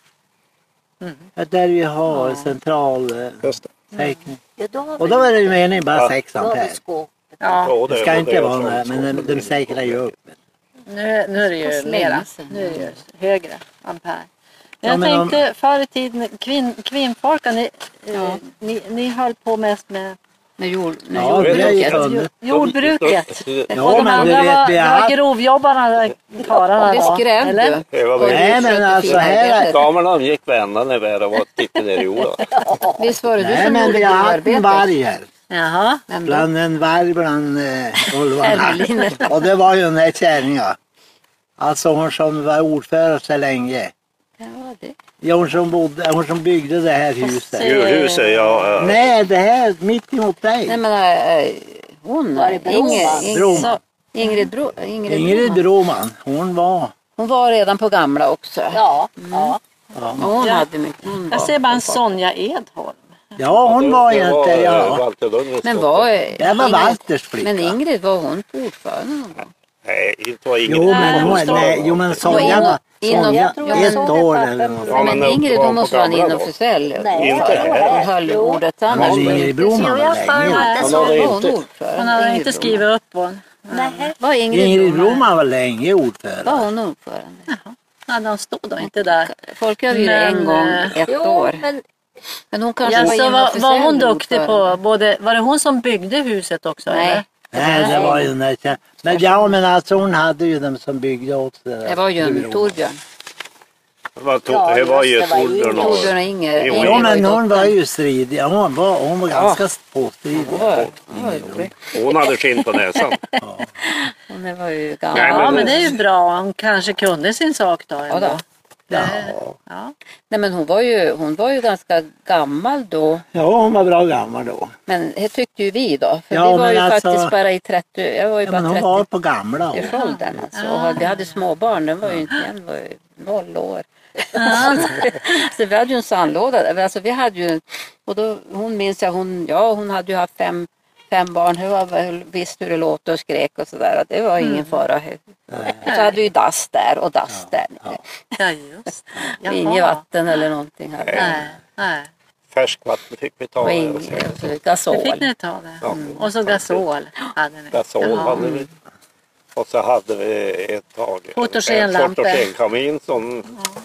Speaker 2: Där vi har central eh,
Speaker 6: Just det.
Speaker 2: täckning.
Speaker 5: Ja, då har
Speaker 2: Och då är det ju meningen bara
Speaker 4: Ja.
Speaker 2: sex
Speaker 5: Då har vi
Speaker 2: ampere.
Speaker 5: skåpet.
Speaker 3: Ja,
Speaker 4: Ja,
Speaker 2: Det ska
Speaker 4: var
Speaker 2: inte
Speaker 4: det
Speaker 2: vara
Speaker 4: som-
Speaker 2: några, men de, de säkrar ju upp.
Speaker 3: nu, nu är det ju
Speaker 1: Så länge
Speaker 3: mera.
Speaker 1: sedan.
Speaker 3: Nu är det ju högre ampere.
Speaker 2: Ja,
Speaker 3: Jag
Speaker 2: men om-
Speaker 3: tänkte förr i tiden, kvinn, kvinnfolka, ni, eh,
Speaker 1: Ja.
Speaker 3: ni, ni höll på mest med
Speaker 1: Med jord, med
Speaker 2: Ja, vi har ju
Speaker 1: jordbruket.
Speaker 2: kunnat.
Speaker 3: jordbruket.
Speaker 2: Ja,
Speaker 3: Och de
Speaker 2: men
Speaker 3: andra
Speaker 2: du vet,
Speaker 3: var,
Speaker 2: vi
Speaker 3: det
Speaker 2: har-
Speaker 3: var grovjobbarna, karlarna
Speaker 1: Vi
Speaker 3: då,
Speaker 1: skrämde
Speaker 3: eller?
Speaker 1: ju.
Speaker 4: Hela
Speaker 1: Och
Speaker 4: det.
Speaker 2: Nej, men
Speaker 1: skötte
Speaker 2: alltså,
Speaker 1: fina
Speaker 2: här-
Speaker 1: arbetet.
Speaker 4: Damerna gick vända när vi var tittade ner i jorden.
Speaker 1: Visst var det du
Speaker 2: Nej,
Speaker 1: som
Speaker 2: men
Speaker 1: gjorde
Speaker 2: vi har haft en
Speaker 1: gruvarbetet?
Speaker 2: varg här.
Speaker 3: Jaha.
Speaker 1: Vem då?
Speaker 2: Bland en varg bland eh, ulvarna.
Speaker 1: Evelina.
Speaker 2: Och det var ju den här kärringen. Alltså hon som var ordförande så länge.
Speaker 1: Ja, det.
Speaker 2: Ja, hon som, bodde, hon som byggde det här huset.
Speaker 4: Djurhuset, ja. äh,
Speaker 2: Nej, det här mitt emot dig.
Speaker 1: Nej men äh, hon,
Speaker 5: Var det Broman?
Speaker 1: Ingrid,
Speaker 2: Broman.
Speaker 1: Ingrid, Ingrid, Bro, Ingrid,
Speaker 2: Ingrid
Speaker 1: Broman.
Speaker 2: Broman, hon var...
Speaker 1: Hon var redan på gamla också.
Speaker 5: Ja, ja.
Speaker 2: Ja,
Speaker 1: Och hon
Speaker 3: Ja.
Speaker 1: hade mycket. Hon
Speaker 3: Jag
Speaker 1: var
Speaker 3: ser bara en
Speaker 1: på-
Speaker 3: Sonja Edholm.
Speaker 2: ja hon var ju
Speaker 4: det
Speaker 2: inte...
Speaker 4: eh,
Speaker 2: Ja.
Speaker 4: Walter Lundgrens
Speaker 1: Men
Speaker 4: dotter.
Speaker 1: var,
Speaker 2: Det var
Speaker 1: Ingrid,
Speaker 2: Walters flicka.
Speaker 1: men Ingrid var hon ordförande någon gång?
Speaker 4: Nej, inte var Ingrid.
Speaker 2: Jo, men,
Speaker 3: Nej,
Speaker 2: hon,
Speaker 3: hon står-
Speaker 2: nej, jo, men Sonja
Speaker 1: in-
Speaker 2: var...
Speaker 1: in-
Speaker 2: Sonja,
Speaker 5: jag tror jag
Speaker 2: ett
Speaker 5: såg
Speaker 2: år
Speaker 5: det på
Speaker 2: eller något.
Speaker 4: Ja,
Speaker 1: men
Speaker 4: men
Speaker 1: Ingrid
Speaker 4: var
Speaker 1: hon
Speaker 4: hon
Speaker 1: måste
Speaker 4: på
Speaker 1: vara en
Speaker 4: gamla då?
Speaker 1: inofficiell.
Speaker 5: Nej,
Speaker 4: Inte
Speaker 5: jag tror
Speaker 4: här.
Speaker 1: Hon
Speaker 5: det.
Speaker 1: höll
Speaker 5: Jo.
Speaker 1: ordet
Speaker 2: Men
Speaker 1: annars.
Speaker 2: Ingrid Broman
Speaker 5: Jo,
Speaker 2: var
Speaker 5: jag för
Speaker 2: länge.
Speaker 5: mig att det
Speaker 4: Han
Speaker 5: så.
Speaker 4: hade
Speaker 1: Var hon
Speaker 4: inte-
Speaker 1: ordförande?
Speaker 3: Hon hade
Speaker 1: Ingrid
Speaker 3: inte
Speaker 1: Broman.
Speaker 3: skrivit upp hon.
Speaker 5: Nej.
Speaker 1: Var Ingrid,
Speaker 2: Ingrid
Speaker 1: Broman?
Speaker 2: Broman var länge
Speaker 1: Var
Speaker 2: ordförande.
Speaker 1: hon ordförande?
Speaker 3: Ja, de stod då inte där.
Speaker 1: Folk gör ju det
Speaker 3: Men,
Speaker 1: en gång
Speaker 3: eh,
Speaker 1: ett
Speaker 5: Jo,
Speaker 1: år.
Speaker 5: men
Speaker 1: Men hon kanske
Speaker 3: Ja,
Speaker 1: var
Speaker 3: så var,
Speaker 1: inofficiell
Speaker 3: var hon duktig
Speaker 1: ordförande.
Speaker 3: på både, var det hon som byggde huset också?
Speaker 1: Nej.
Speaker 3: Eller?
Speaker 2: Nej, det var ju den där tjej- Men ja, men alltså hon hade ju dem som byggde åt det där.
Speaker 1: Det var ju en Torbjörn.
Speaker 4: Det var, to-
Speaker 5: Ja,
Speaker 4: det var ju
Speaker 5: just det, var
Speaker 4: Torbjörn och...
Speaker 1: Torbjörn och Inger.
Speaker 4: Jo,
Speaker 1: Inger
Speaker 2: Ja,
Speaker 1: var ju
Speaker 2: men hon
Speaker 1: dottern.
Speaker 2: var ju stridig. Hon var, hon var ganska påstridig.
Speaker 1: Hon var, hon var ju rolig.
Speaker 4: Hon hade skinn på näsan.
Speaker 1: Hon var ju gammal.
Speaker 4: Nej,
Speaker 3: Ja,
Speaker 4: men-
Speaker 3: men det är ju bra. Hon kanske kunde sin sak då.
Speaker 1: Ja,
Speaker 3: Ändå.
Speaker 1: då.
Speaker 3: Det,
Speaker 2: Ja.
Speaker 3: ja.
Speaker 1: Nej, men hon var, ju, hon var ju ganska gammal då.
Speaker 2: Ja, hon var bra gammal då.
Speaker 1: Men det tyckte ju vi då. För
Speaker 2: Ja,
Speaker 1: vi var
Speaker 2: men
Speaker 1: ju
Speaker 2: alltså-
Speaker 1: faktiskt bara i trettio, jag var ju
Speaker 2: Ja, men
Speaker 1: bara
Speaker 2: hon
Speaker 1: trettio
Speaker 2: var på gamla år.
Speaker 1: års åldern alltså. Och vi hade småbarn, den var ju inte, den var ju noll år. Så vi hade ju en sandlåda där. Alltså vi hade ju, och då, hon minns jag, hon, ja hon hade ju haft fem, fem barn. Hon var, visste hur det låter och skrek och sådär. Det var ingen fara. Så hade vi ju dass där och dass där.
Speaker 3: Ja, just det.
Speaker 1: Inget vatten eller någonting. Hade vi.
Speaker 3: Nej, nej.
Speaker 4: Färskvatten fick vi ta.
Speaker 1: Och
Speaker 4: där.
Speaker 1: inget, och så gasol.
Speaker 3: Det fick ni ta det.
Speaker 4: Ja.
Speaker 3: Och så gasol hade ni.
Speaker 4: Gasol
Speaker 3: Ja.
Speaker 4: hade vi. Och så hade vi ett tag
Speaker 3: Fotogenlampor.
Speaker 4: fotogenkamin som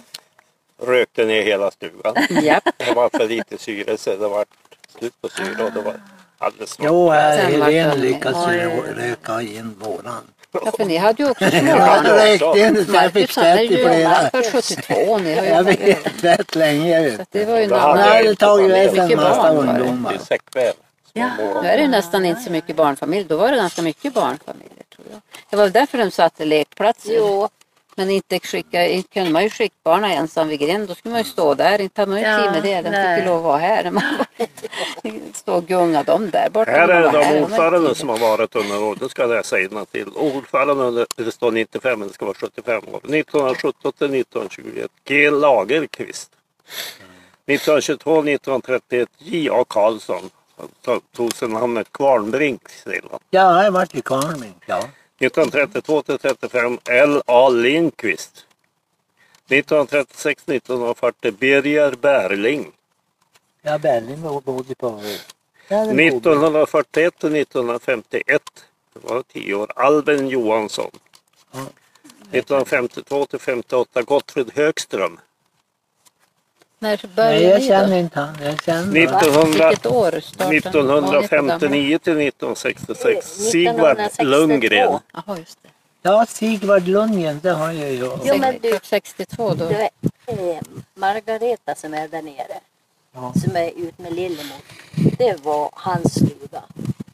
Speaker 4: rökte ner hela stugan.
Speaker 1: Japp.
Speaker 4: Det var för lite syre så det var slut på syre och det var alldeles svart.
Speaker 2: Jo, här
Speaker 1: Sen var
Speaker 2: Helene
Speaker 1: det-
Speaker 2: lyckades ju
Speaker 3: Oj.
Speaker 2: röka in våran.
Speaker 1: Ja, för ni hade ju också små
Speaker 2: Jag
Speaker 1: barn.
Speaker 2: hade rökt in så jag fick
Speaker 1: Marcus, han är
Speaker 2: spett i
Speaker 1: ju
Speaker 2: flera.
Speaker 1: för sjuttiotvå. Ni har ju
Speaker 2: Jag vet rätt länge.
Speaker 1: Så det var ju en
Speaker 4: Då
Speaker 2: Jag
Speaker 4: hade
Speaker 1: annan.
Speaker 2: hade tagit med sig en
Speaker 1: Mycket
Speaker 2: massa
Speaker 1: barn var det.
Speaker 4: Det är
Speaker 2: ungdomar.
Speaker 4: säckväv.
Speaker 3: Ja.
Speaker 1: Nu är det nästan inte så mycket barnfamilj. Då var det ganska mycket barnfamiljer tror jag. Det var därför de satte lekplatser.
Speaker 5: Jo,
Speaker 1: Men inte skicka, inte kunde man ju skicka barnen ensam vid grind. Då skulle man ju stå där. Inte hade man ju
Speaker 3: Ja,
Speaker 1: tid med det. De
Speaker 3: nej.
Speaker 1: fick ju lov att vara här. När man stå och gunga dem där borta.
Speaker 4: Här
Speaker 1: De
Speaker 4: är
Speaker 1: var
Speaker 4: de
Speaker 1: här, de var
Speaker 4: ordförande
Speaker 1: inte
Speaker 4: som har varit under år. Det ska jag läsa innantill. Ordförande under, det står nittiofem men det ska vara sjuttiofem år. nittonhundrasjutton till nittonhundratjugoett G. Lagerqvist. nittonhundratjugotvå nittonhundratrettioett J. A. Karlsson. Han tog sig namnet Kvarnbrink sedan.
Speaker 2: Ja, jag vart i Karlming. Ja.
Speaker 4: nittonhundratrettiotvå till trettiofem L. A. Lindqvist. nittonhundratrettiosex nittonhundrafyrtio Birger Berling.
Speaker 2: Ja, Berlin bodde på... Ja, den
Speaker 4: nittonhundrafyrtioett till nittonhundrafemtioett, det var tio år, Albin Johansson.
Speaker 2: Ja.
Speaker 4: nittonhundrafemtiotvå till femtioåtta Gottfrid Högström.
Speaker 1: När
Speaker 2: Nej,
Speaker 1: började
Speaker 2: jag
Speaker 1: ni
Speaker 2: känner
Speaker 1: då?
Speaker 2: inte han. Jag känner
Speaker 4: nittonhundra
Speaker 1: Vilket år startade?
Speaker 4: nittonhundrafemtionio till nittonhundrasextiosex Sigvard Lundgren.
Speaker 1: Jaha, just det.
Speaker 2: Ja, Sigvard Lundgren, det har jag ju.
Speaker 5: Jo, men du-
Speaker 1: sextiotvå då.
Speaker 5: det är eh, Margareta som är där nere.
Speaker 2: Ja.
Speaker 5: Som är ut med Lillemor. Det var hans stuga.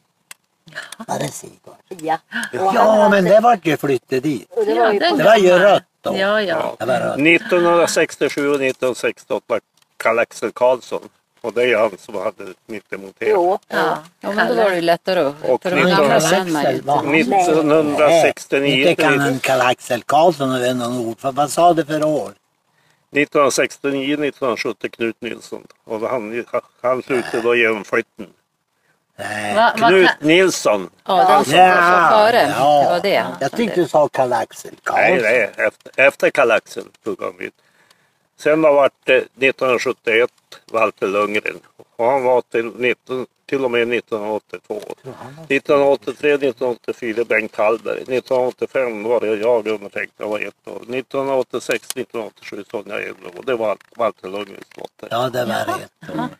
Speaker 2: Var det Sigvard?
Speaker 5: Ja. Och han
Speaker 2: Ja,
Speaker 5: hade-
Speaker 2: men det var ju flyttat dit.
Speaker 5: och det
Speaker 3: Ja,
Speaker 5: var ju
Speaker 3: den
Speaker 5: på
Speaker 2: Det var ju
Speaker 3: gamla.
Speaker 2: rött då.
Speaker 3: Ja, ja.
Speaker 2: Det var rött.
Speaker 4: nittonhundrasextiosju och nittonhundrasextioåtta Karl-Axel Karlsson. Och det är han som hade mittemonterat.
Speaker 5: Jo.
Speaker 3: Ja,
Speaker 1: Ja, men då var det ju lättare att...
Speaker 4: Och
Speaker 1: för de
Speaker 4: nitton-
Speaker 1: gamla känner man ju inte.
Speaker 2: Va?
Speaker 4: nittonhundrasextionio
Speaker 2: Inte kan
Speaker 4: till
Speaker 2: en Karl-Axel Karlsson ha någon ord. För vad sa det för år?
Speaker 4: nittonhundrasextionio nittonhundrasjuttio Knut Nilsson. Och han, han slutade då genom flytten.
Speaker 2: Nej.
Speaker 3: Va, va,
Speaker 4: Knut
Speaker 3: kan-
Speaker 4: Nilsson.
Speaker 1: Ja, den som var så före. Det var det.
Speaker 2: Jag tyckte du sa Karl-Axel Karlsson.
Speaker 4: Nej, nej, efter, efter Karl-Axel tog han vid. Sen har varit det nittonhundrasjuttioett Walter Lundgren. Och han var till, nitton, till och med nittonhundraåttiotvå. nittonhundraåttiotre nittonhundraåttiofyra Bengt Hallberg. nittonhundraåttiofem var det jag undertecknade, var ett år. nittonhundraåttiosex nittonhundraåttiosju Sonja Edlund. Och det var Walter Lundgrens dotter.
Speaker 2: Ja, det var rätt.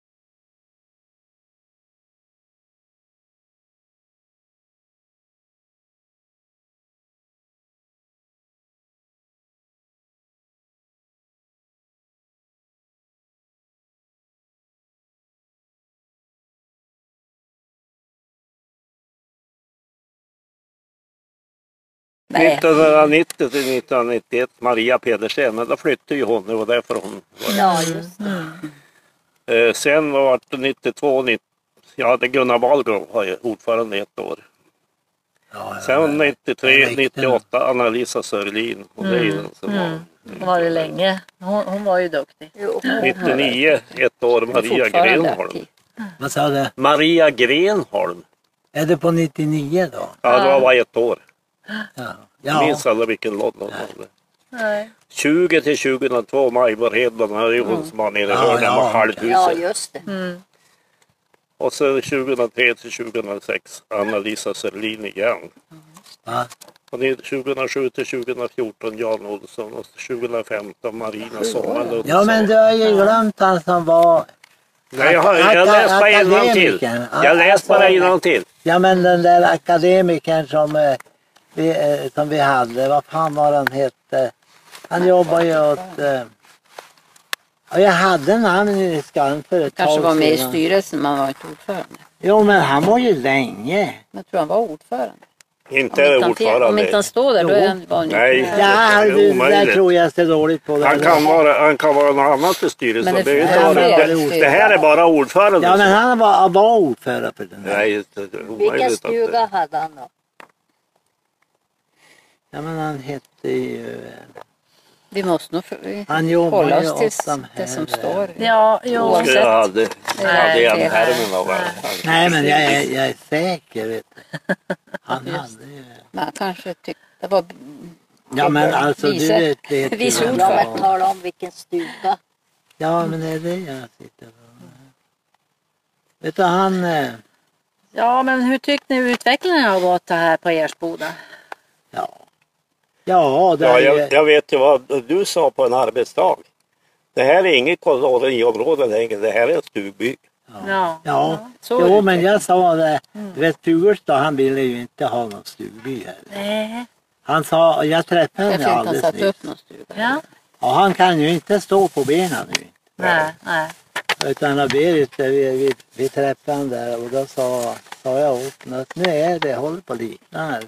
Speaker 1: Nej,
Speaker 4: nittonhundranittio till nittonhundranittioett Maria Pedersen. Men då flyttade ju hon. Det var därför hon var
Speaker 5: Ja, just det.
Speaker 4: Eh, sen var det nittiotvå, nittio, ja det Gunnar Wahlgrov var ju ordförande ett år.
Speaker 2: Ja, ja,
Speaker 4: Sen nittiotre,
Speaker 2: riktigt.
Speaker 4: nittioåtta Anna-Lisa Sörlin. Och det är ju den som
Speaker 3: Mm. Var det länge. Hon, hon var ju duktig.
Speaker 5: Jo.
Speaker 4: var nittionio, ett år Maria
Speaker 1: fortfarande
Speaker 4: Grenholm.
Speaker 1: aktiv.
Speaker 2: Vad sa du?
Speaker 4: Maria Grenholm.
Speaker 2: Är det på nittionio då?
Speaker 4: Ja, det var bara ett år.
Speaker 2: Ja.
Speaker 4: Jag
Speaker 2: Ja.
Speaker 4: minns alla vilken låt hon hade.
Speaker 3: Nej.
Speaker 4: tjugo till tjugohundratvå Majvor Hedlund. Det är ju hon som var nere i
Speaker 2: Ja,
Speaker 4: hörnan
Speaker 2: ja.
Speaker 4: med
Speaker 5: Ja,
Speaker 4: halvhuset.
Speaker 5: just det.
Speaker 3: Mm.
Speaker 4: Och så tjugohundratre till tjugohundrasex Anna-Lisa Sörlin igen.
Speaker 2: Va?
Speaker 4: Och det är tjugohundrasju till tjugohundrafjorton Jan Olsson och tjugohundrafemton Marina Sommarlund.
Speaker 2: Ja, men du har ju glömt han som var...
Speaker 4: Nej, jag, har, jag läste bara innantill. Jag läste bara innantill.
Speaker 2: Ja, men den där akademikern som, eh, vi, eh, som vi hade, vad fan var han hette? Han jobbar ju åt... Eh, ja, jag hade namn i skallen för ett
Speaker 1: Kanske
Speaker 2: tag
Speaker 1: var med i
Speaker 2: sedan.
Speaker 1: styrelsen, man var inte ordförande.
Speaker 2: Jo, men han var ju länge.
Speaker 1: Jag tror han var ordförande.
Speaker 4: Inte är det ordförande.
Speaker 1: Om inte han står där, då är han vanlig.
Speaker 4: Nej,
Speaker 2: Ja,
Speaker 4: det är
Speaker 2: det där
Speaker 4: omöjligt.
Speaker 2: tror jag ser dåligt på. Det
Speaker 4: Han kan vara, han kan vara något annat i styrelsen.
Speaker 1: Men det-
Speaker 4: Det, är inte
Speaker 1: han
Speaker 4: bara,
Speaker 1: är
Speaker 4: det,
Speaker 1: ordförande.
Speaker 4: det här är bara ordförande.
Speaker 2: Ja, men han var, var ordförande för den här.
Speaker 4: Nej, det är
Speaker 5: Vilken
Speaker 4: omöjligt. att
Speaker 5: stuga
Speaker 4: det-
Speaker 5: hade han då?
Speaker 2: Ja, men han hette ju...
Speaker 1: Vi måste nog för,
Speaker 2: Han jobbar
Speaker 1: hålla
Speaker 2: ju
Speaker 1: oss till
Speaker 2: åt de
Speaker 1: det
Speaker 2: här,
Speaker 1: som står.
Speaker 3: Ja, jo.
Speaker 1: Oavsett.
Speaker 4: Jag hade, hade en
Speaker 1: det-
Speaker 4: härmen av han.
Speaker 2: Nej, men jag är, jag är säker, vet du. Han hade ju...
Speaker 1: Men han kanske tyckte det var...
Speaker 2: Ja, men alltså
Speaker 1: Vice-
Speaker 2: du vet... vet ju
Speaker 1: vice
Speaker 2: vem
Speaker 5: Ja,
Speaker 2: det
Speaker 5: men
Speaker 2: var.
Speaker 5: tala om vilken stuga.
Speaker 2: Ja, men det är det jag sitter på. Vet du, han... eh,
Speaker 3: Ja, men hur tyckte ni utvecklingen har gått här på Ersboda?
Speaker 2: Ja. Ja, det
Speaker 4: Ja,
Speaker 2: är
Speaker 4: jag,
Speaker 2: ju...
Speaker 4: jag vet ju vad du sa på en arbetsdag. Det här är inget koloniområde längre, det här är en stugby.
Speaker 3: Ja.
Speaker 2: Ja,
Speaker 1: Så
Speaker 2: jo
Speaker 1: är
Speaker 2: men jag sa det. Du vet, Fugelstad, han ville ju inte ha någon stugby här.
Speaker 3: Nej.
Speaker 2: Han sa, jag träffade
Speaker 1: Därför
Speaker 2: henne
Speaker 1: inte han
Speaker 2: alldeles
Speaker 1: satt
Speaker 2: nyss.
Speaker 1: upp någon stuga.
Speaker 3: Ja.
Speaker 2: Och han kan ju inte stå på benen nu.
Speaker 3: Nej, nej.
Speaker 2: Utan när Berit, vi, vi, vi träffade honom där och då sa, sa jag åt honom att nu är det, håller på att likna här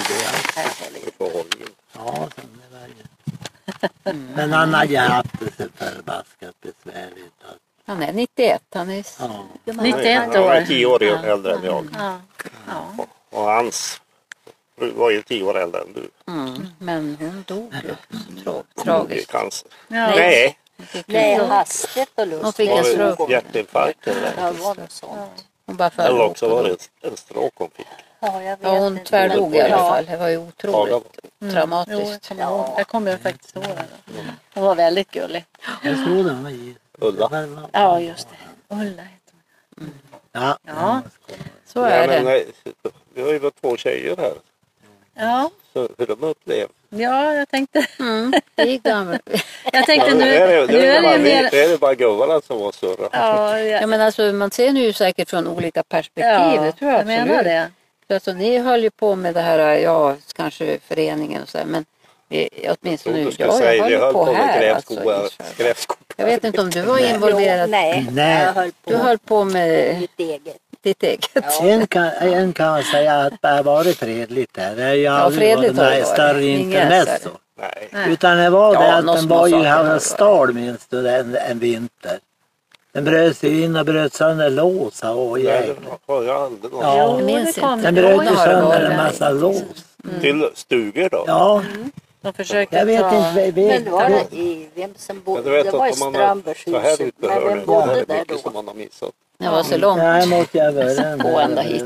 Speaker 2: stugby. Ja, så det var ju.
Speaker 1: Mm.
Speaker 2: Men han hade ju haft det så förbaskat besvärligt. Att,
Speaker 1: Han är nittioett, han är...
Speaker 2: ja.
Speaker 3: nittioett
Speaker 4: Han var
Speaker 3: år.
Speaker 4: tio år äldre än jag.
Speaker 3: Ja. Ja.
Speaker 4: Och hans fru var ju tio år äldre än du.
Speaker 1: Mm. Men hon dog ju. Tra-
Speaker 4: Hon fick
Speaker 1: tragiskt.
Speaker 4: cancer.
Speaker 3: Ja.
Speaker 4: Nej,
Speaker 1: Hon fick,
Speaker 5: Nej,
Speaker 1: en,
Speaker 5: hastigt och
Speaker 1: hon
Speaker 5: lustigt.
Speaker 1: fick en
Speaker 4: var
Speaker 1: stroke.
Speaker 4: det hjärtinfarkt eller
Speaker 5: Ja, det var något sånt.
Speaker 1: Hon bara föll
Speaker 4: eller
Speaker 1: ihop
Speaker 4: också
Speaker 1: och
Speaker 4: var
Speaker 1: dog.
Speaker 4: det en stroke hon fick.
Speaker 5: Ja, jag vet
Speaker 1: Ja, hon
Speaker 5: inte.
Speaker 1: tvärdog i alla
Speaker 5: Ja.
Speaker 1: fall. Det var ju otroligt
Speaker 3: Jo,
Speaker 1: traumatiskt.
Speaker 3: jag kommer ihåg. Jag kommer ju faktiskt ihåg det. Hon var väldigt gullig.
Speaker 2: Jag trodde han var gift.
Speaker 4: Ulla.
Speaker 2: Det var-
Speaker 3: Ja, just det. Ulla heter hon.
Speaker 2: Ja.
Speaker 3: Ja.
Speaker 1: Så
Speaker 4: Ja,
Speaker 1: är
Speaker 4: men,
Speaker 1: det.
Speaker 4: nej, vi har ju varit två tjejer här.
Speaker 3: Ja.
Speaker 4: Så hur de upplevt.
Speaker 3: Ja, jag tänkte,
Speaker 1: Mm. Det gick gammalt.
Speaker 3: jag tänkte nu,
Speaker 4: det är, det,
Speaker 3: nu
Speaker 4: är,
Speaker 3: är det
Speaker 4: bara,
Speaker 3: ju mer...
Speaker 4: det är bara gubbarna som var surra.
Speaker 3: Ja,
Speaker 1: Ja,
Speaker 3: jag,
Speaker 1: men alltså, man ser nu ju säkert från olika perspektiv.
Speaker 3: ja,
Speaker 1: Det tror jag
Speaker 3: jag menar
Speaker 1: absolut.
Speaker 3: det.
Speaker 1: För alltså, ni höll ju på med det här, ja, kanske föreningen och så här, men vi, åtminstone
Speaker 4: Jag
Speaker 1: jag,
Speaker 4: skulle
Speaker 1: jag
Speaker 4: säga, vi
Speaker 1: höll
Speaker 4: höll
Speaker 1: på
Speaker 4: på med
Speaker 1: här. Alltså,
Speaker 4: grävskogar.
Speaker 1: i Sverige.
Speaker 4: Grävskogar.
Speaker 1: Jag vet inte om du var
Speaker 5: Jo,
Speaker 1: involverad.
Speaker 5: nej,
Speaker 2: Nej.
Speaker 5: jag höll på
Speaker 1: Du höll på med
Speaker 5: mitt eget.
Speaker 1: ditt eget.
Speaker 5: Ja.
Speaker 2: En kan, en kan säga att det har varit fredligt där. Det har ju
Speaker 1: Ja,
Speaker 2: aldrig
Speaker 1: fredligt
Speaker 2: varit
Speaker 1: har det
Speaker 2: några
Speaker 1: varit.
Speaker 2: större
Speaker 1: Inga
Speaker 2: intermezzo.
Speaker 4: Nej.
Speaker 3: Nej.
Speaker 2: Utan det var
Speaker 1: Ja,
Speaker 2: det att
Speaker 1: några
Speaker 2: den
Speaker 1: små
Speaker 2: var ju
Speaker 1: saker har det
Speaker 2: här
Speaker 1: varit.
Speaker 2: stal minns du det, en, en vinter. Den bröt sig in och bröt sönder låsa och
Speaker 4: Nej,
Speaker 2: jäklar.
Speaker 4: det har jag aldrig någon.
Speaker 2: Ja.
Speaker 1: Jag minns
Speaker 3: det kom.
Speaker 1: inte.
Speaker 2: Den bröt ju
Speaker 1: Ja, det har
Speaker 2: sönder
Speaker 1: varit.
Speaker 2: en massa lås.
Speaker 4: Till stugor då.
Speaker 2: Ja,
Speaker 3: De försökte
Speaker 2: jag vet
Speaker 3: ta...
Speaker 2: inte. Vi, vi,
Speaker 5: Men det var det i, vem som
Speaker 4: Men
Speaker 5: bodde,
Speaker 4: du vet
Speaker 5: det var i
Speaker 4: att om man har så här
Speaker 5: Strömbergshuset.
Speaker 4: ute
Speaker 5: Men
Speaker 4: hör
Speaker 5: vem
Speaker 4: du, då är
Speaker 5: bodde
Speaker 4: det
Speaker 5: där
Speaker 4: mycket som
Speaker 5: då?
Speaker 4: man har missat.
Speaker 1: Det var så långt.
Speaker 2: Nej, måste jag börja.
Speaker 1: Gå ända hit.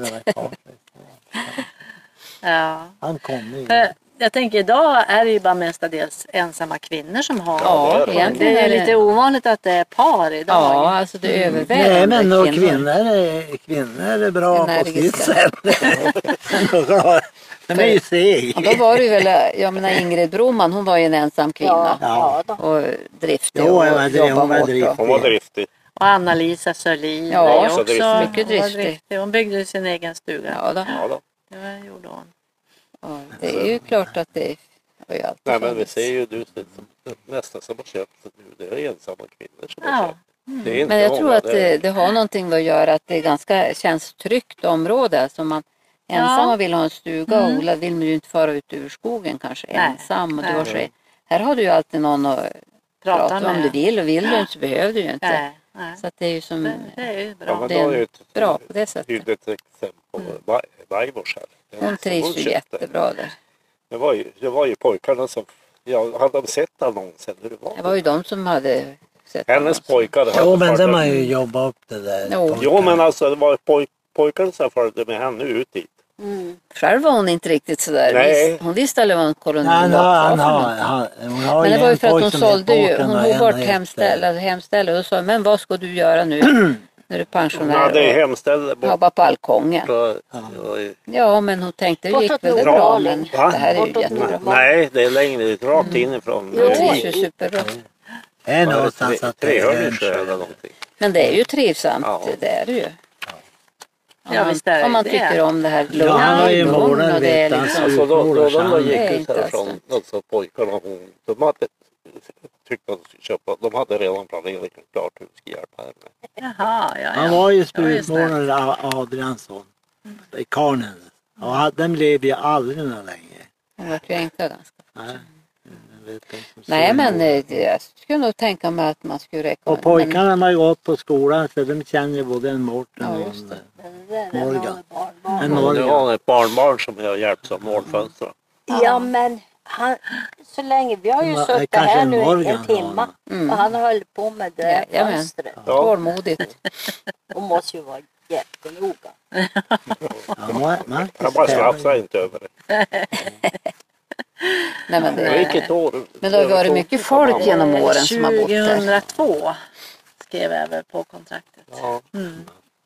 Speaker 3: Ja.
Speaker 2: Han kom ju.
Speaker 3: För jag tänker idag är det ju bara mestadels ensamma kvinnor som har.
Speaker 1: Ja,
Speaker 4: det är det.
Speaker 1: egentligen
Speaker 3: Det är
Speaker 1: är
Speaker 3: lite
Speaker 1: det...
Speaker 3: ovanligt att det är par idag.
Speaker 1: Ja, alltså det är övervägande
Speaker 2: Nej, men då,
Speaker 1: kvinnor.
Speaker 2: kvinnor, är, kvinnor är bra på sitt
Speaker 1: Energiska.
Speaker 2: sätt. De är ju seg.
Speaker 1: Och då var det ju väl, jag menar Ingrid Broman, hon var ju en ensam kvinna.
Speaker 5: Ja, ja då.
Speaker 1: Och driftig
Speaker 2: Jo,
Speaker 1: och
Speaker 2: jag var dri-
Speaker 1: jobbade
Speaker 2: hon var
Speaker 1: hårt.
Speaker 2: driftig.
Speaker 1: och-
Speaker 4: Hon var driftig.
Speaker 3: Och Anna-Lisa Sörlin
Speaker 1: Ja,
Speaker 3: är ju
Speaker 4: så
Speaker 3: också
Speaker 4: driftig.
Speaker 3: hon
Speaker 1: Mycket
Speaker 3: var
Speaker 1: driftig.
Speaker 3: driftig. Hon byggde ju sin egen stuga.
Speaker 1: Ja, då.
Speaker 4: Ja, då.
Speaker 3: Det gjorde hon.
Speaker 1: Och det är ju klart att det har ju alltid
Speaker 4: Nej, men vi
Speaker 1: funnits.
Speaker 4: ser ju du som, nästan som har köpt nu. Det är ensamma kvinnor som har
Speaker 3: Ja.
Speaker 4: köpt. Det är inte
Speaker 1: Men jag tror
Speaker 4: många,
Speaker 1: att det, det har någonting med att göra att det ganska känns tryggt område. Som man ensam
Speaker 3: Ja.
Speaker 1: och vill ha en stuga och
Speaker 3: Mm.
Speaker 1: odla vill man ju inte fara ut ur skogen kanske
Speaker 3: Nej.
Speaker 1: ensam. Och du
Speaker 3: Nej.
Speaker 1: har sig, här har du ju alltid någon att
Speaker 3: Prata
Speaker 1: prata med om
Speaker 3: med.
Speaker 1: du vill och vill du inte så behöver du ju inte.
Speaker 3: Nej, nej.
Speaker 1: Så att det är ju som
Speaker 3: Det, det är ju
Speaker 4: Ja,
Speaker 3: bra.
Speaker 4: men
Speaker 1: det
Speaker 4: då
Speaker 1: är
Speaker 4: är ju
Speaker 1: en
Speaker 4: ett
Speaker 1: bra på det sättet.
Speaker 4: tydligt exempel på Vaj- Vajvors här. Det
Speaker 1: Hon
Speaker 4: var-
Speaker 1: trivs ju
Speaker 4: köpte.
Speaker 1: jättebra där.
Speaker 4: Det var ju, det var ju pojkarna som, ja, hade de sett annonsen hur det var?
Speaker 1: Det var ju de som hade sett
Speaker 4: Hennes
Speaker 1: annonsen.
Speaker 4: pojkar hade
Speaker 2: Jo, men de
Speaker 4: följt-
Speaker 2: har ju jobbat upp det där.
Speaker 1: Jo.
Speaker 4: Jo, men alltså det var poj, pojkarna som följde med henne ut dit.
Speaker 5: Mm.
Speaker 1: Själv var hon inte riktigt sådär.
Speaker 4: Nej.
Speaker 1: Visst, hon visste aldrig vad en kolonial
Speaker 2: Han har, han
Speaker 1: var för
Speaker 2: har,
Speaker 1: någonting.
Speaker 2: han, hon har
Speaker 1: Men det
Speaker 2: ju
Speaker 1: var ju
Speaker 2: en
Speaker 1: för att
Speaker 2: pojk
Speaker 1: hon
Speaker 2: som är
Speaker 1: sålde ju,
Speaker 2: båten
Speaker 1: hon
Speaker 2: och
Speaker 1: tog
Speaker 2: en
Speaker 1: bort
Speaker 2: heter-
Speaker 1: hemställe, hemställe och sa, men vad ska du göra nu när du är
Speaker 4: Hon
Speaker 1: pensionär
Speaker 4: hade ju
Speaker 1: och
Speaker 4: hemställd bort.
Speaker 1: jobbar på balkongen?
Speaker 4: Ja.
Speaker 1: Ja, men hon tänkte det gick
Speaker 5: Bortåt
Speaker 1: väl bra,
Speaker 5: Nordmaling.
Speaker 1: men
Speaker 4: Va?
Speaker 1: det här är ju
Speaker 5: Bortåt
Speaker 1: jättebra.
Speaker 5: Nordmaling.
Speaker 4: Nej, det är längre, rakt inifrån.
Speaker 5: Jo.
Speaker 1: Hon trivs ju superbra.
Speaker 2: Är
Speaker 4: Var det
Speaker 2: någonstans
Speaker 4: tre-
Speaker 2: att det är
Speaker 4: Trehörningsjö
Speaker 2: en
Speaker 4: eller
Speaker 2: sjö.
Speaker 4: någonting.
Speaker 1: Men det är ju trivsamt,
Speaker 4: Ja.
Speaker 1: det är det ju. Om
Speaker 3: Ja,
Speaker 1: man,
Speaker 3: visst är det
Speaker 1: om man
Speaker 3: det.
Speaker 1: tycker om det här
Speaker 2: Ja, han har ju
Speaker 1: lugn
Speaker 2: målat
Speaker 1: och det är
Speaker 2: vet han.
Speaker 1: liksom,
Speaker 4: Alltså då, då, då, då
Speaker 1: Det
Speaker 4: gick
Speaker 1: är
Speaker 4: ut
Speaker 1: inte
Speaker 4: härifrån, alltså pojkarna och hon, de hade tyckt att de skulle köpa, de hade redan planerat klart hur de skulle hjälpa henne.
Speaker 3: Jaha, ja, ja.
Speaker 2: Han var ju
Speaker 3: Det var ju snällt.
Speaker 2: sprutmålare Adriansson. I Karnen. Ja, den blev ju aldrig någon längre.
Speaker 1: Hon var ju änka ganska.
Speaker 2: Nej, jag vet inte som
Speaker 1: Nej,
Speaker 2: ser
Speaker 1: men
Speaker 2: det.
Speaker 1: eh, jag skulle nog tänka mig att man skulle räcka.
Speaker 2: Och pojkarna har ju gått på skolan så de känner ju både en Mårten
Speaker 1: Ja,
Speaker 2: och
Speaker 1: just det.
Speaker 2: en
Speaker 5: Det där är
Speaker 2: Morgan.
Speaker 5: några barnbarn.
Speaker 2: En
Speaker 4: Och nu
Speaker 2: Morgan.
Speaker 4: har han ett barnbarn som jag har hjälpt som målfönster.
Speaker 5: Ja, men han, så länge, vi har ju
Speaker 2: Det var-
Speaker 5: suttit
Speaker 2: kanske
Speaker 5: här
Speaker 2: en
Speaker 5: nu en,
Speaker 2: Morgan
Speaker 5: en timma
Speaker 1: Mm.
Speaker 5: och han höll på med det där
Speaker 1: Jajamän.
Speaker 5: fönstret.
Speaker 1: Tålmodigt.
Speaker 5: Hon måste ju vara jättenoga.
Speaker 2: Ja, man, man
Speaker 4: Jag bara slafsar inte över det.
Speaker 1: Nej, men, det,
Speaker 4: Vilket år?
Speaker 1: men det har varit mycket folk genom åren som har bott där.
Speaker 3: tjugohundratvå skrev jag väl på kontraktet.
Speaker 4: Ja.
Speaker 3: Mm.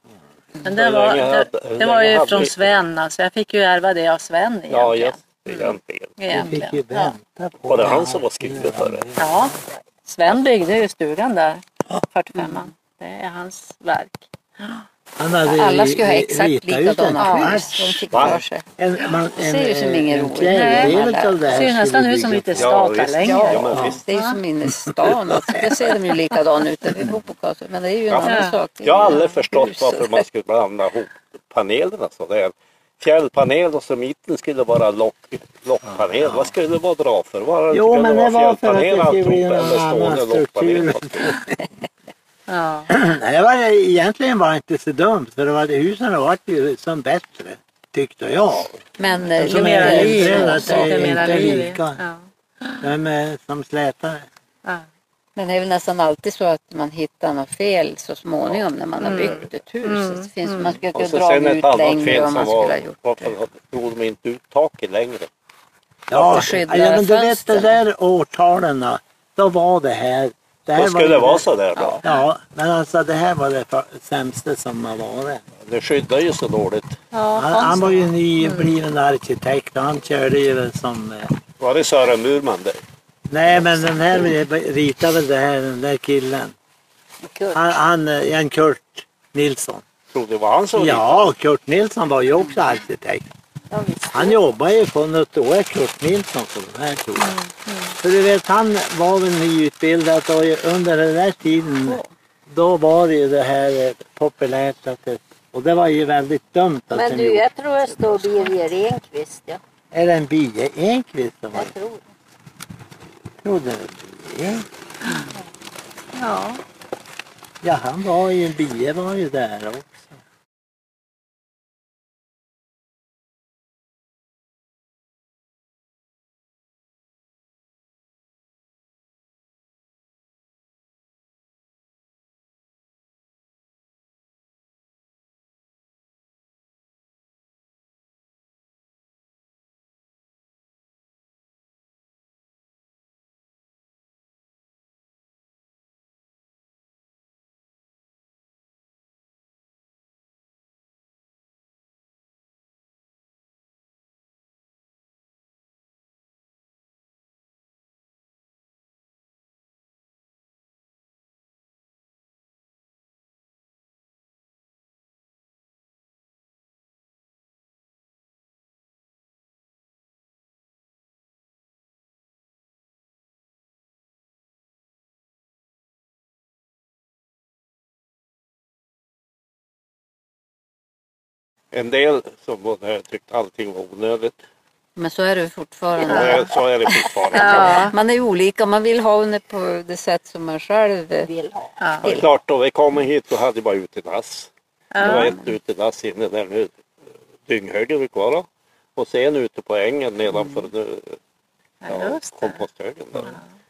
Speaker 3: Men det var,
Speaker 4: länge
Speaker 3: det,
Speaker 4: hade- hur
Speaker 3: det var
Speaker 4: länge
Speaker 3: ju
Speaker 4: hade
Speaker 3: från
Speaker 4: vi-
Speaker 3: Sven, alltså jag fick ju ärva det av Sven egentligen.
Speaker 4: Ja, just det. Egentligen.
Speaker 2: vi fick ju
Speaker 3: egentligen. Ja.
Speaker 2: vänta på
Speaker 4: Var det han som var skriven för det?
Speaker 3: ja, Sven byggde ju stugan där, fyrtiofemman. Det är hans verk.
Speaker 2: Han hade
Speaker 1: Alla ska ha
Speaker 2: ri-
Speaker 1: exakt
Speaker 2: ritat ut en
Speaker 1: likadana hus.
Speaker 2: kvarts.
Speaker 1: De fick
Speaker 4: Va?
Speaker 1: för sig.
Speaker 2: En, man,
Speaker 1: Det ser ju som
Speaker 2: en-
Speaker 1: ingen
Speaker 2: en
Speaker 1: roligt.
Speaker 2: fjärdedel
Speaker 1: Nej.
Speaker 2: av det
Speaker 3: Det
Speaker 2: här
Speaker 3: ser ju
Speaker 2: skulle
Speaker 3: nästan
Speaker 2: vi
Speaker 3: ut som
Speaker 2: bygga.
Speaker 3: lite
Speaker 4: Ja,
Speaker 3: statarlängor.
Speaker 4: visst. Ja,
Speaker 1: Ja,
Speaker 4: men visst.
Speaker 1: det är ju som inne i stan. Alltså, det ser de ju likadana ut där vi bor på Karlsson. Men det är ju en
Speaker 4: Ja.
Speaker 1: annan sak. Det är
Speaker 4: Jag har
Speaker 1: ju
Speaker 4: aldrig förstått
Speaker 1: hus.
Speaker 4: varför man skulle blanda ihop panelerna så där. Fjällpanel och så mitten skulle vara lock, lockpanel. Vad skulle det vara dra för? Var,
Speaker 2: Jo,
Speaker 4: skulle
Speaker 2: men det var för att det
Speaker 4: fjällpanel
Speaker 2: skulle bli
Speaker 4: alltihop
Speaker 2: en
Speaker 4: eller
Speaker 2: annan
Speaker 4: stående lockpanel?
Speaker 2: struktur.
Speaker 3: Ja.
Speaker 2: Nej, det var, egentligen var det inte så dumt för det var, husen var ju som bättre tyckte jag.
Speaker 1: Men eh,
Speaker 2: Som
Speaker 1: det
Speaker 2: är
Speaker 1: är
Speaker 2: liv.
Speaker 1: ju-
Speaker 2: att det är
Speaker 3: Lite mera
Speaker 2: inte
Speaker 3: liv i.
Speaker 2: lika.
Speaker 3: Ja.
Speaker 2: De är som slätare.
Speaker 3: Ja.
Speaker 1: Men det är väl nästan alltid så att man hittar något fel så småningom när man har byggt ett hus.
Speaker 3: Mm.
Speaker 1: Det finns, man skulle
Speaker 4: Och
Speaker 1: kunna
Speaker 4: så
Speaker 1: dra
Speaker 4: sen ett
Speaker 1: ut
Speaker 4: annat
Speaker 1: längre
Speaker 4: fel
Speaker 1: om
Speaker 4: som
Speaker 1: man skulle
Speaker 4: var,
Speaker 1: ha gjort
Speaker 4: varför
Speaker 1: det.
Speaker 4: drog de inte ut taket längre?
Speaker 2: Ja,
Speaker 1: skydda
Speaker 2: ja men du vet
Speaker 1: fönstren.
Speaker 2: det där årtalen, då var det här. Det här
Speaker 4: Vad
Speaker 2: var
Speaker 4: skulle
Speaker 2: ju
Speaker 4: det vara
Speaker 2: det-
Speaker 4: så där då?
Speaker 2: Ja, men alltså det här var det för- sämsta som har varit.
Speaker 4: Det skyddar ju så dåligt.
Speaker 3: Ja,
Speaker 2: Han, han var ju
Speaker 3: konstigt.
Speaker 2: nybliven arkitekt och han körde ju väl som... eh,
Speaker 4: Var det Sören Murman det?
Speaker 2: Nej men den här ritade väl det här, den där killen.
Speaker 5: Kurt.
Speaker 2: Han, han eh, en Kurt Nilsson.
Speaker 4: Trodde det var han som
Speaker 2: Ja, Kurt Nilsson var ju också arkitekt.
Speaker 5: Ja, visst.
Speaker 2: Han jobbade ju på något år, Kurt Nilsson, på den här tror jag. För du vet, han var väl nyutbildad och under den där tiden, då var det ju det här eh, populärt. Att det, och det var ju väldigt dumt att
Speaker 5: Men
Speaker 2: de
Speaker 5: du,
Speaker 2: gjorde.
Speaker 5: jag tror det står Birger Enqvist. Ja,
Speaker 2: Är det en Bie Enqvist som var?
Speaker 5: jag tror det.
Speaker 2: Trodde det. Bie?
Speaker 3: Ja.
Speaker 2: Ja, han var ju, Bie var ju där också.
Speaker 4: En del som var där tyckte allting var onödigt.
Speaker 1: Men så är det ju fortfarande.
Speaker 4: Ja. Så är det fortfarande.
Speaker 3: Ja.
Speaker 1: Man är ju olika, man vill ha det på det sätt som man själv eh,
Speaker 5: Vill ha.
Speaker 3: Ja.
Speaker 4: Det är klart, då vi kom hit då hade jag bara utedass. Det var
Speaker 3: Ja.
Speaker 4: ett utedass inne där nu. Dynghögen vi kvar då. Och sen ute på ängen nedanför mm.
Speaker 3: Ja,
Speaker 4: ja,
Speaker 3: just det.
Speaker 4: komposthögen där.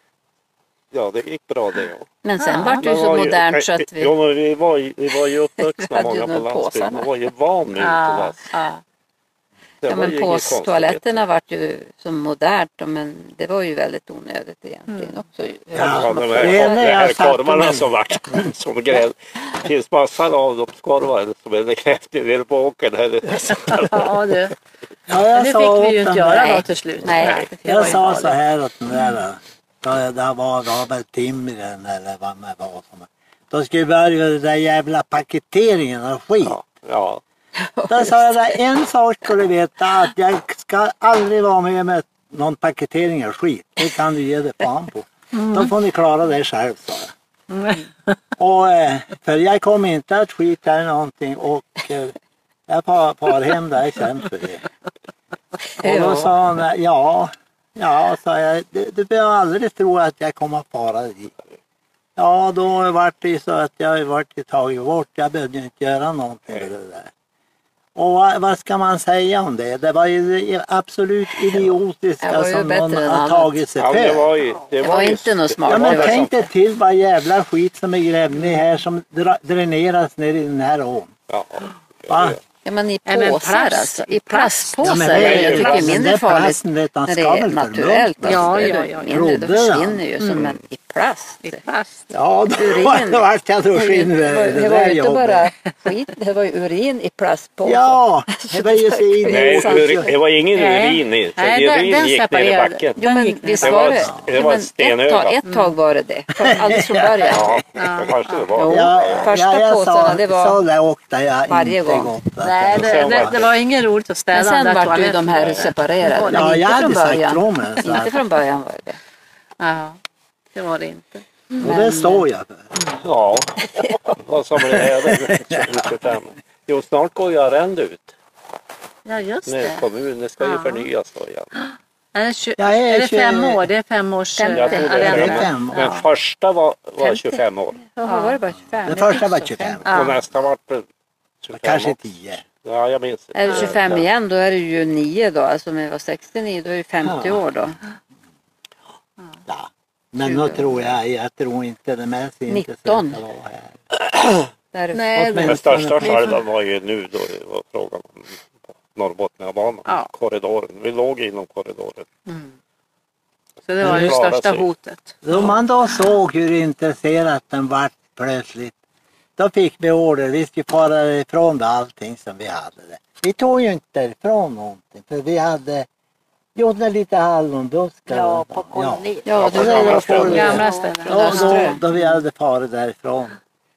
Speaker 4: Ja, det gick bra det. Ja.
Speaker 1: Men sen
Speaker 3: Ja.
Speaker 1: vart det ju
Speaker 4: Man
Speaker 1: så
Speaker 4: var ju-
Speaker 1: modernt så att vi...
Speaker 4: Ja, men vi var ju, vi var ju uppvuxna
Speaker 1: Vi hade ju
Speaker 4: många på
Speaker 1: nog
Speaker 4: landsbygden.
Speaker 1: påsarna.
Speaker 4: Man var ju van vid
Speaker 3: Ja.
Speaker 4: utedass.
Speaker 3: Ja.
Speaker 4: Det
Speaker 1: Ja,
Speaker 4: var ju
Speaker 1: men
Speaker 4: inget
Speaker 1: påstoaletterna vart ju som modernt, men det var ju väldigt onödigt egentligen
Speaker 3: Mm.
Speaker 1: också.
Speaker 2: Ja,
Speaker 4: Ja, de
Speaker 2: det
Speaker 4: här,
Speaker 2: ena
Speaker 4: de
Speaker 2: jag
Speaker 4: här
Speaker 2: satte
Speaker 4: korvarna
Speaker 2: mig-
Speaker 4: som vart som gräll. Det finns massor av avloppskorvar som är kräftor nere på åkern här.
Speaker 3: Ja, du.
Speaker 2: Ja,
Speaker 3: Men
Speaker 2: jag
Speaker 3: det
Speaker 2: sa
Speaker 3: fick
Speaker 2: åt
Speaker 3: vi ju inte
Speaker 2: den
Speaker 3: göra
Speaker 2: där-
Speaker 3: då till slut.
Speaker 1: Nej.
Speaker 3: Det var
Speaker 2: Jag
Speaker 3: ju
Speaker 2: sa
Speaker 3: farligt.
Speaker 2: så här åt den där, då, det var Robert Timren eller vad man var som. Då skulle vi börja med den där jävla paketeringen av skit.
Speaker 4: Ja, ja.
Speaker 2: Då sa jag där, en sak ska du veta, att jag ska aldrig vara med med någon paketering av skit. Det kan du ge det fan på. Då får ni klara det själv, sa jag. Och, eh, för jag kommer inte att skita eller någonting och eh, jag far, far hem där, känt för det. Och då sa han, ja, ja, sa jag, du, du behöver aldrig tro att jag kommer att fara dit. Ja, då var det så att jag varit tagit bort, jag behövde inte göra någonting med det där. Och vad, vad ska man säga om det? Det var ju absolut idiotiska som någon har tagit sig
Speaker 4: Ja,
Speaker 2: för.
Speaker 4: det var, ju, det
Speaker 1: Det
Speaker 4: var,
Speaker 1: var
Speaker 4: ju,
Speaker 1: inte något smart.
Speaker 2: Ja, men
Speaker 1: Det var
Speaker 2: tänk dig till vad jävla skit som är grävd ner här som dra, dräneras ner i den här ån.
Speaker 4: Ja,
Speaker 2: Va?
Speaker 1: Ja, men i
Speaker 3: Nej, men
Speaker 1: påsar
Speaker 3: plast.
Speaker 1: alltså. I plastpåsar
Speaker 2: Ja, men
Speaker 1: är
Speaker 2: det
Speaker 1: det
Speaker 2: är
Speaker 1: jag
Speaker 2: ju
Speaker 1: tycker
Speaker 2: plast.
Speaker 1: är mindre
Speaker 2: Den
Speaker 1: farligt
Speaker 2: plasten, vet du, han
Speaker 1: när det
Speaker 2: ska
Speaker 1: är
Speaker 2: väl
Speaker 1: naturellt.
Speaker 2: förmultna.
Speaker 3: Ja,
Speaker 1: Det är
Speaker 3: ja,
Speaker 1: då
Speaker 3: ja,
Speaker 1: mindre,
Speaker 2: Rodde
Speaker 1: det
Speaker 2: han?
Speaker 1: försvinner ju som en i plast.
Speaker 3: I plast.
Speaker 2: Ja, då
Speaker 1: Urin.
Speaker 2: var det vart jag då skinn
Speaker 1: Det var,
Speaker 2: det
Speaker 1: det var
Speaker 2: där
Speaker 1: ju inte bara
Speaker 2: jobbet.
Speaker 1: skit, det var ju urin i plastpåsar.
Speaker 2: Ja, det var ju så
Speaker 4: nej,
Speaker 2: idiotiskt.
Speaker 4: ur, det var ingen
Speaker 3: Nej.
Speaker 4: urin i. För
Speaker 3: Nej, den-
Speaker 4: urin
Speaker 3: den
Speaker 4: gick ner i
Speaker 3: separerade.
Speaker 4: backen.
Speaker 1: Jo, men
Speaker 3: gick ner.
Speaker 1: visst
Speaker 4: Det
Speaker 1: var
Speaker 4: var-
Speaker 1: det.
Speaker 4: det
Speaker 1: Jo,
Speaker 4: var
Speaker 1: men
Speaker 4: ett stenöga.
Speaker 1: ett, tag, ett tag var det det. Från- Alldeles från början.
Speaker 4: Ja, det kanske det var.
Speaker 1: Jo.
Speaker 2: Ja,
Speaker 1: Första
Speaker 2: ja, jag
Speaker 1: påsarna,
Speaker 2: sa,
Speaker 1: det var
Speaker 2: så där åkte jag
Speaker 1: varje
Speaker 2: inte
Speaker 1: gång.
Speaker 2: gott. att
Speaker 3: Nej,
Speaker 2: jag-
Speaker 3: det,
Speaker 4: sen
Speaker 3: det,
Speaker 4: var-
Speaker 3: det var ingen roligt att städa
Speaker 1: Men
Speaker 3: den
Speaker 1: sen
Speaker 3: där
Speaker 1: var ju de
Speaker 3: toaletten.
Speaker 1: här separerade. Men
Speaker 2: Ja, jag
Speaker 1: inte från
Speaker 2: hade sagt
Speaker 1: början.
Speaker 2: från mig. Så
Speaker 1: Inte
Speaker 2: att,
Speaker 1: från början var det det.
Speaker 3: Ja, det var det inte.
Speaker 2: och det står jag för.
Speaker 4: Ja, vad som är det här tjugofem. Jo, snart går ju arrende ut.
Speaker 3: Ja, just
Speaker 4: När
Speaker 3: det.
Speaker 4: kommunen ska ju
Speaker 3: Ja.
Speaker 4: förnyas då igen.
Speaker 3: Är det, tju-
Speaker 2: Jag är
Speaker 3: är det fem
Speaker 2: tjugo-
Speaker 3: år? Det är fem års
Speaker 1: Femtio.
Speaker 4: Jag tror det är
Speaker 2: Det
Speaker 4: fem
Speaker 2: är
Speaker 4: år.
Speaker 2: fem år.
Speaker 4: Men första var, var
Speaker 1: Femtio.
Speaker 4: tjugofem år.
Speaker 1: Jaha, var det bara tjugofem?
Speaker 2: Det första var tjugofem.
Speaker 3: Ja.
Speaker 4: Och nästa var det tjugofem
Speaker 2: Kanske
Speaker 4: år.
Speaker 2: tio.
Speaker 4: Ja, jag minns
Speaker 1: Är det tjugofem igen, då är det ju nio då. Alltså om jag var sextionio, då är det femtio år då.
Speaker 2: Ja. Men nu tror jag, jag tror inte det mest
Speaker 1: nitton.
Speaker 2: intressanta var här.
Speaker 1: Där
Speaker 3: Nej,
Speaker 2: Åtminstone-
Speaker 4: Den största skärvan var ju nu då det var frågan om Norrbotniabanan,
Speaker 3: Ja.
Speaker 4: korridoren. Vi låg inom korridoren.
Speaker 3: Så det var ju det
Speaker 4: Klara
Speaker 3: största
Speaker 4: sig.
Speaker 3: hotet.
Speaker 2: Då man då såg hur intresserat den vart plötsligt, då fick vi order, vi skulle fara ifrån det allting som vi hade. Det. Vi tog ju inte ifrån någonting, för vi hade gjort lite hallonbuskar.
Speaker 5: Ja,
Speaker 2: och-
Speaker 5: på kolonin.
Speaker 1: Ja,
Speaker 2: det
Speaker 1: det
Speaker 2: var
Speaker 1: var
Speaker 2: ju
Speaker 1: från
Speaker 2: på
Speaker 3: gamla ställen.
Speaker 2: Ja, då, då vi hade farit därifrån.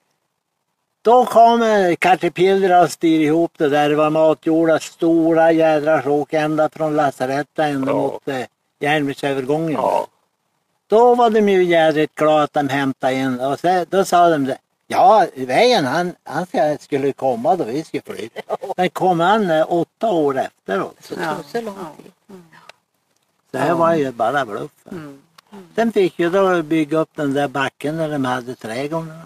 Speaker 2: Då kommer Caterpillar och styr ihop det där. Det var matjorda, stora jädra sjok ända från lasarettet ända
Speaker 4: Ja.
Speaker 2: mot eh, järnvägsövergången.
Speaker 4: Ja.
Speaker 2: Då var de ju jädrigt glada att de hämtade in. Och så, då sa de det. Ja, vägen han, han skulle komma då vi skulle flytta. Den kom han eh, åtta år efteråt.
Speaker 1: Så det tog så lång tid.
Speaker 2: Det här var ju bara bluffen. Sen fick ju då bygga upp den där backen där de hade trädgårdarna.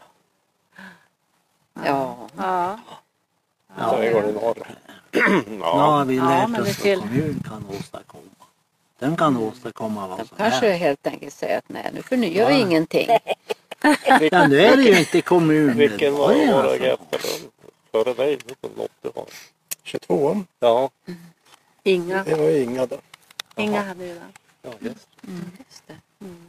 Speaker 1: Ja.
Speaker 3: Ja.
Speaker 4: Ja. Det går i norr.
Speaker 2: Ja,
Speaker 4: Ja.
Speaker 2: vi
Speaker 3: Ja,
Speaker 2: lärt
Speaker 3: men
Speaker 2: oss
Speaker 3: det
Speaker 2: att
Speaker 3: till-
Speaker 2: kommunen kan åstadkomma. Den kan åstadkomma vad
Speaker 1: De
Speaker 2: som
Speaker 1: kanske
Speaker 2: helst.
Speaker 1: helt enkelt säger att nej, nu förnyar vi
Speaker 2: Ja.
Speaker 1: ingenting.
Speaker 2: Ja, nu är det ju inte kommunen.
Speaker 4: Vilken var
Speaker 2: Det är
Speaker 4: våra
Speaker 2: alltså-
Speaker 4: Efterlund? Före dig, nittonhundraåttio var.
Speaker 6: tjugotvå.
Speaker 4: Ja,
Speaker 3: Inga,
Speaker 6: Det var ju inga då.
Speaker 3: inga hade ju det.
Speaker 4: ja just.
Speaker 1: Just det.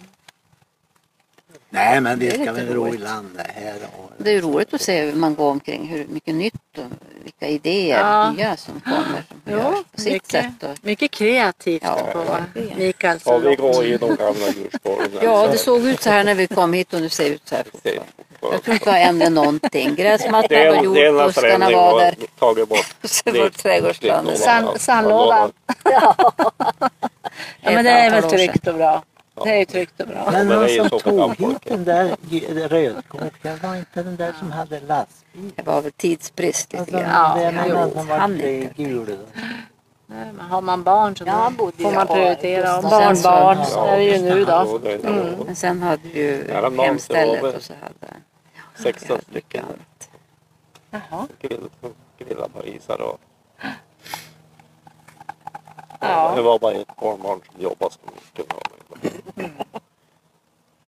Speaker 2: Nej, men vi
Speaker 1: Det är
Speaker 2: ska
Speaker 1: lite
Speaker 2: väl ro i
Speaker 1: roligt.
Speaker 2: land det här. Och...
Speaker 1: Det är ju roligt att se hur man går omkring, hur mycket nytt och vilka idéer
Speaker 3: Ja.
Speaker 1: nya som kommer. Som
Speaker 3: Jo,
Speaker 1: görs på sitt
Speaker 3: mycket.
Speaker 1: sätt. Och,
Speaker 3: Mycket kreativt
Speaker 1: Ja,
Speaker 3: på
Speaker 1: verkligen.
Speaker 3: Mikaels
Speaker 4: Ja, vi
Speaker 3: lott.
Speaker 4: går i de gamla hjulspåren.
Speaker 1: ja, det såg ut så här när vi kom hit och nu ser det ut så här fortfarande. Jag tror inte vi har ändrat någonting. Gräsmattan
Speaker 4: Det är
Speaker 1: var
Speaker 4: en,
Speaker 1: gjord,
Speaker 4: det är en
Speaker 1: buskarna
Speaker 4: förändring
Speaker 1: var
Speaker 4: och
Speaker 1: där.
Speaker 4: tagit bort.
Speaker 1: Så var trädgårdsplanen.
Speaker 3: Sand- sandlådan. Ja, men det är väl tryggt och bra. Det är ju tryggt och bra.
Speaker 2: Men
Speaker 4: Men det är
Speaker 2: någon
Speaker 4: ju
Speaker 2: som
Speaker 4: så för
Speaker 2: tog
Speaker 4: dammfolket.
Speaker 2: hit den där g- rödkåken, var inte den där som hade lastbil?
Speaker 1: Det var väl tidsbrist lite
Speaker 2: Alltså,
Speaker 1: grann.
Speaker 3: Ja,
Speaker 2: det är
Speaker 3: jo,
Speaker 2: någon som var
Speaker 1: han
Speaker 2: lite
Speaker 1: inte.
Speaker 2: gul.
Speaker 3: Nej, men har man barn så
Speaker 5: Ja, han bodde
Speaker 3: får
Speaker 5: ju
Speaker 3: man
Speaker 5: på
Speaker 3: prioritera. Och
Speaker 5: Gustav
Speaker 3: barnbarn
Speaker 2: Svensson.
Speaker 3: så är det ju nu då.
Speaker 4: Jo, det är
Speaker 3: Mm.
Speaker 4: det.
Speaker 1: Men sen hade ju
Speaker 4: Ja, de var
Speaker 1: hemstället
Speaker 4: inte
Speaker 1: och så hade
Speaker 4: sexton stycken
Speaker 3: Jaha.
Speaker 4: grill, grilla parisar och
Speaker 3: Ja.
Speaker 4: det var bara ett barnbarn som jobbade som kunde ha mig.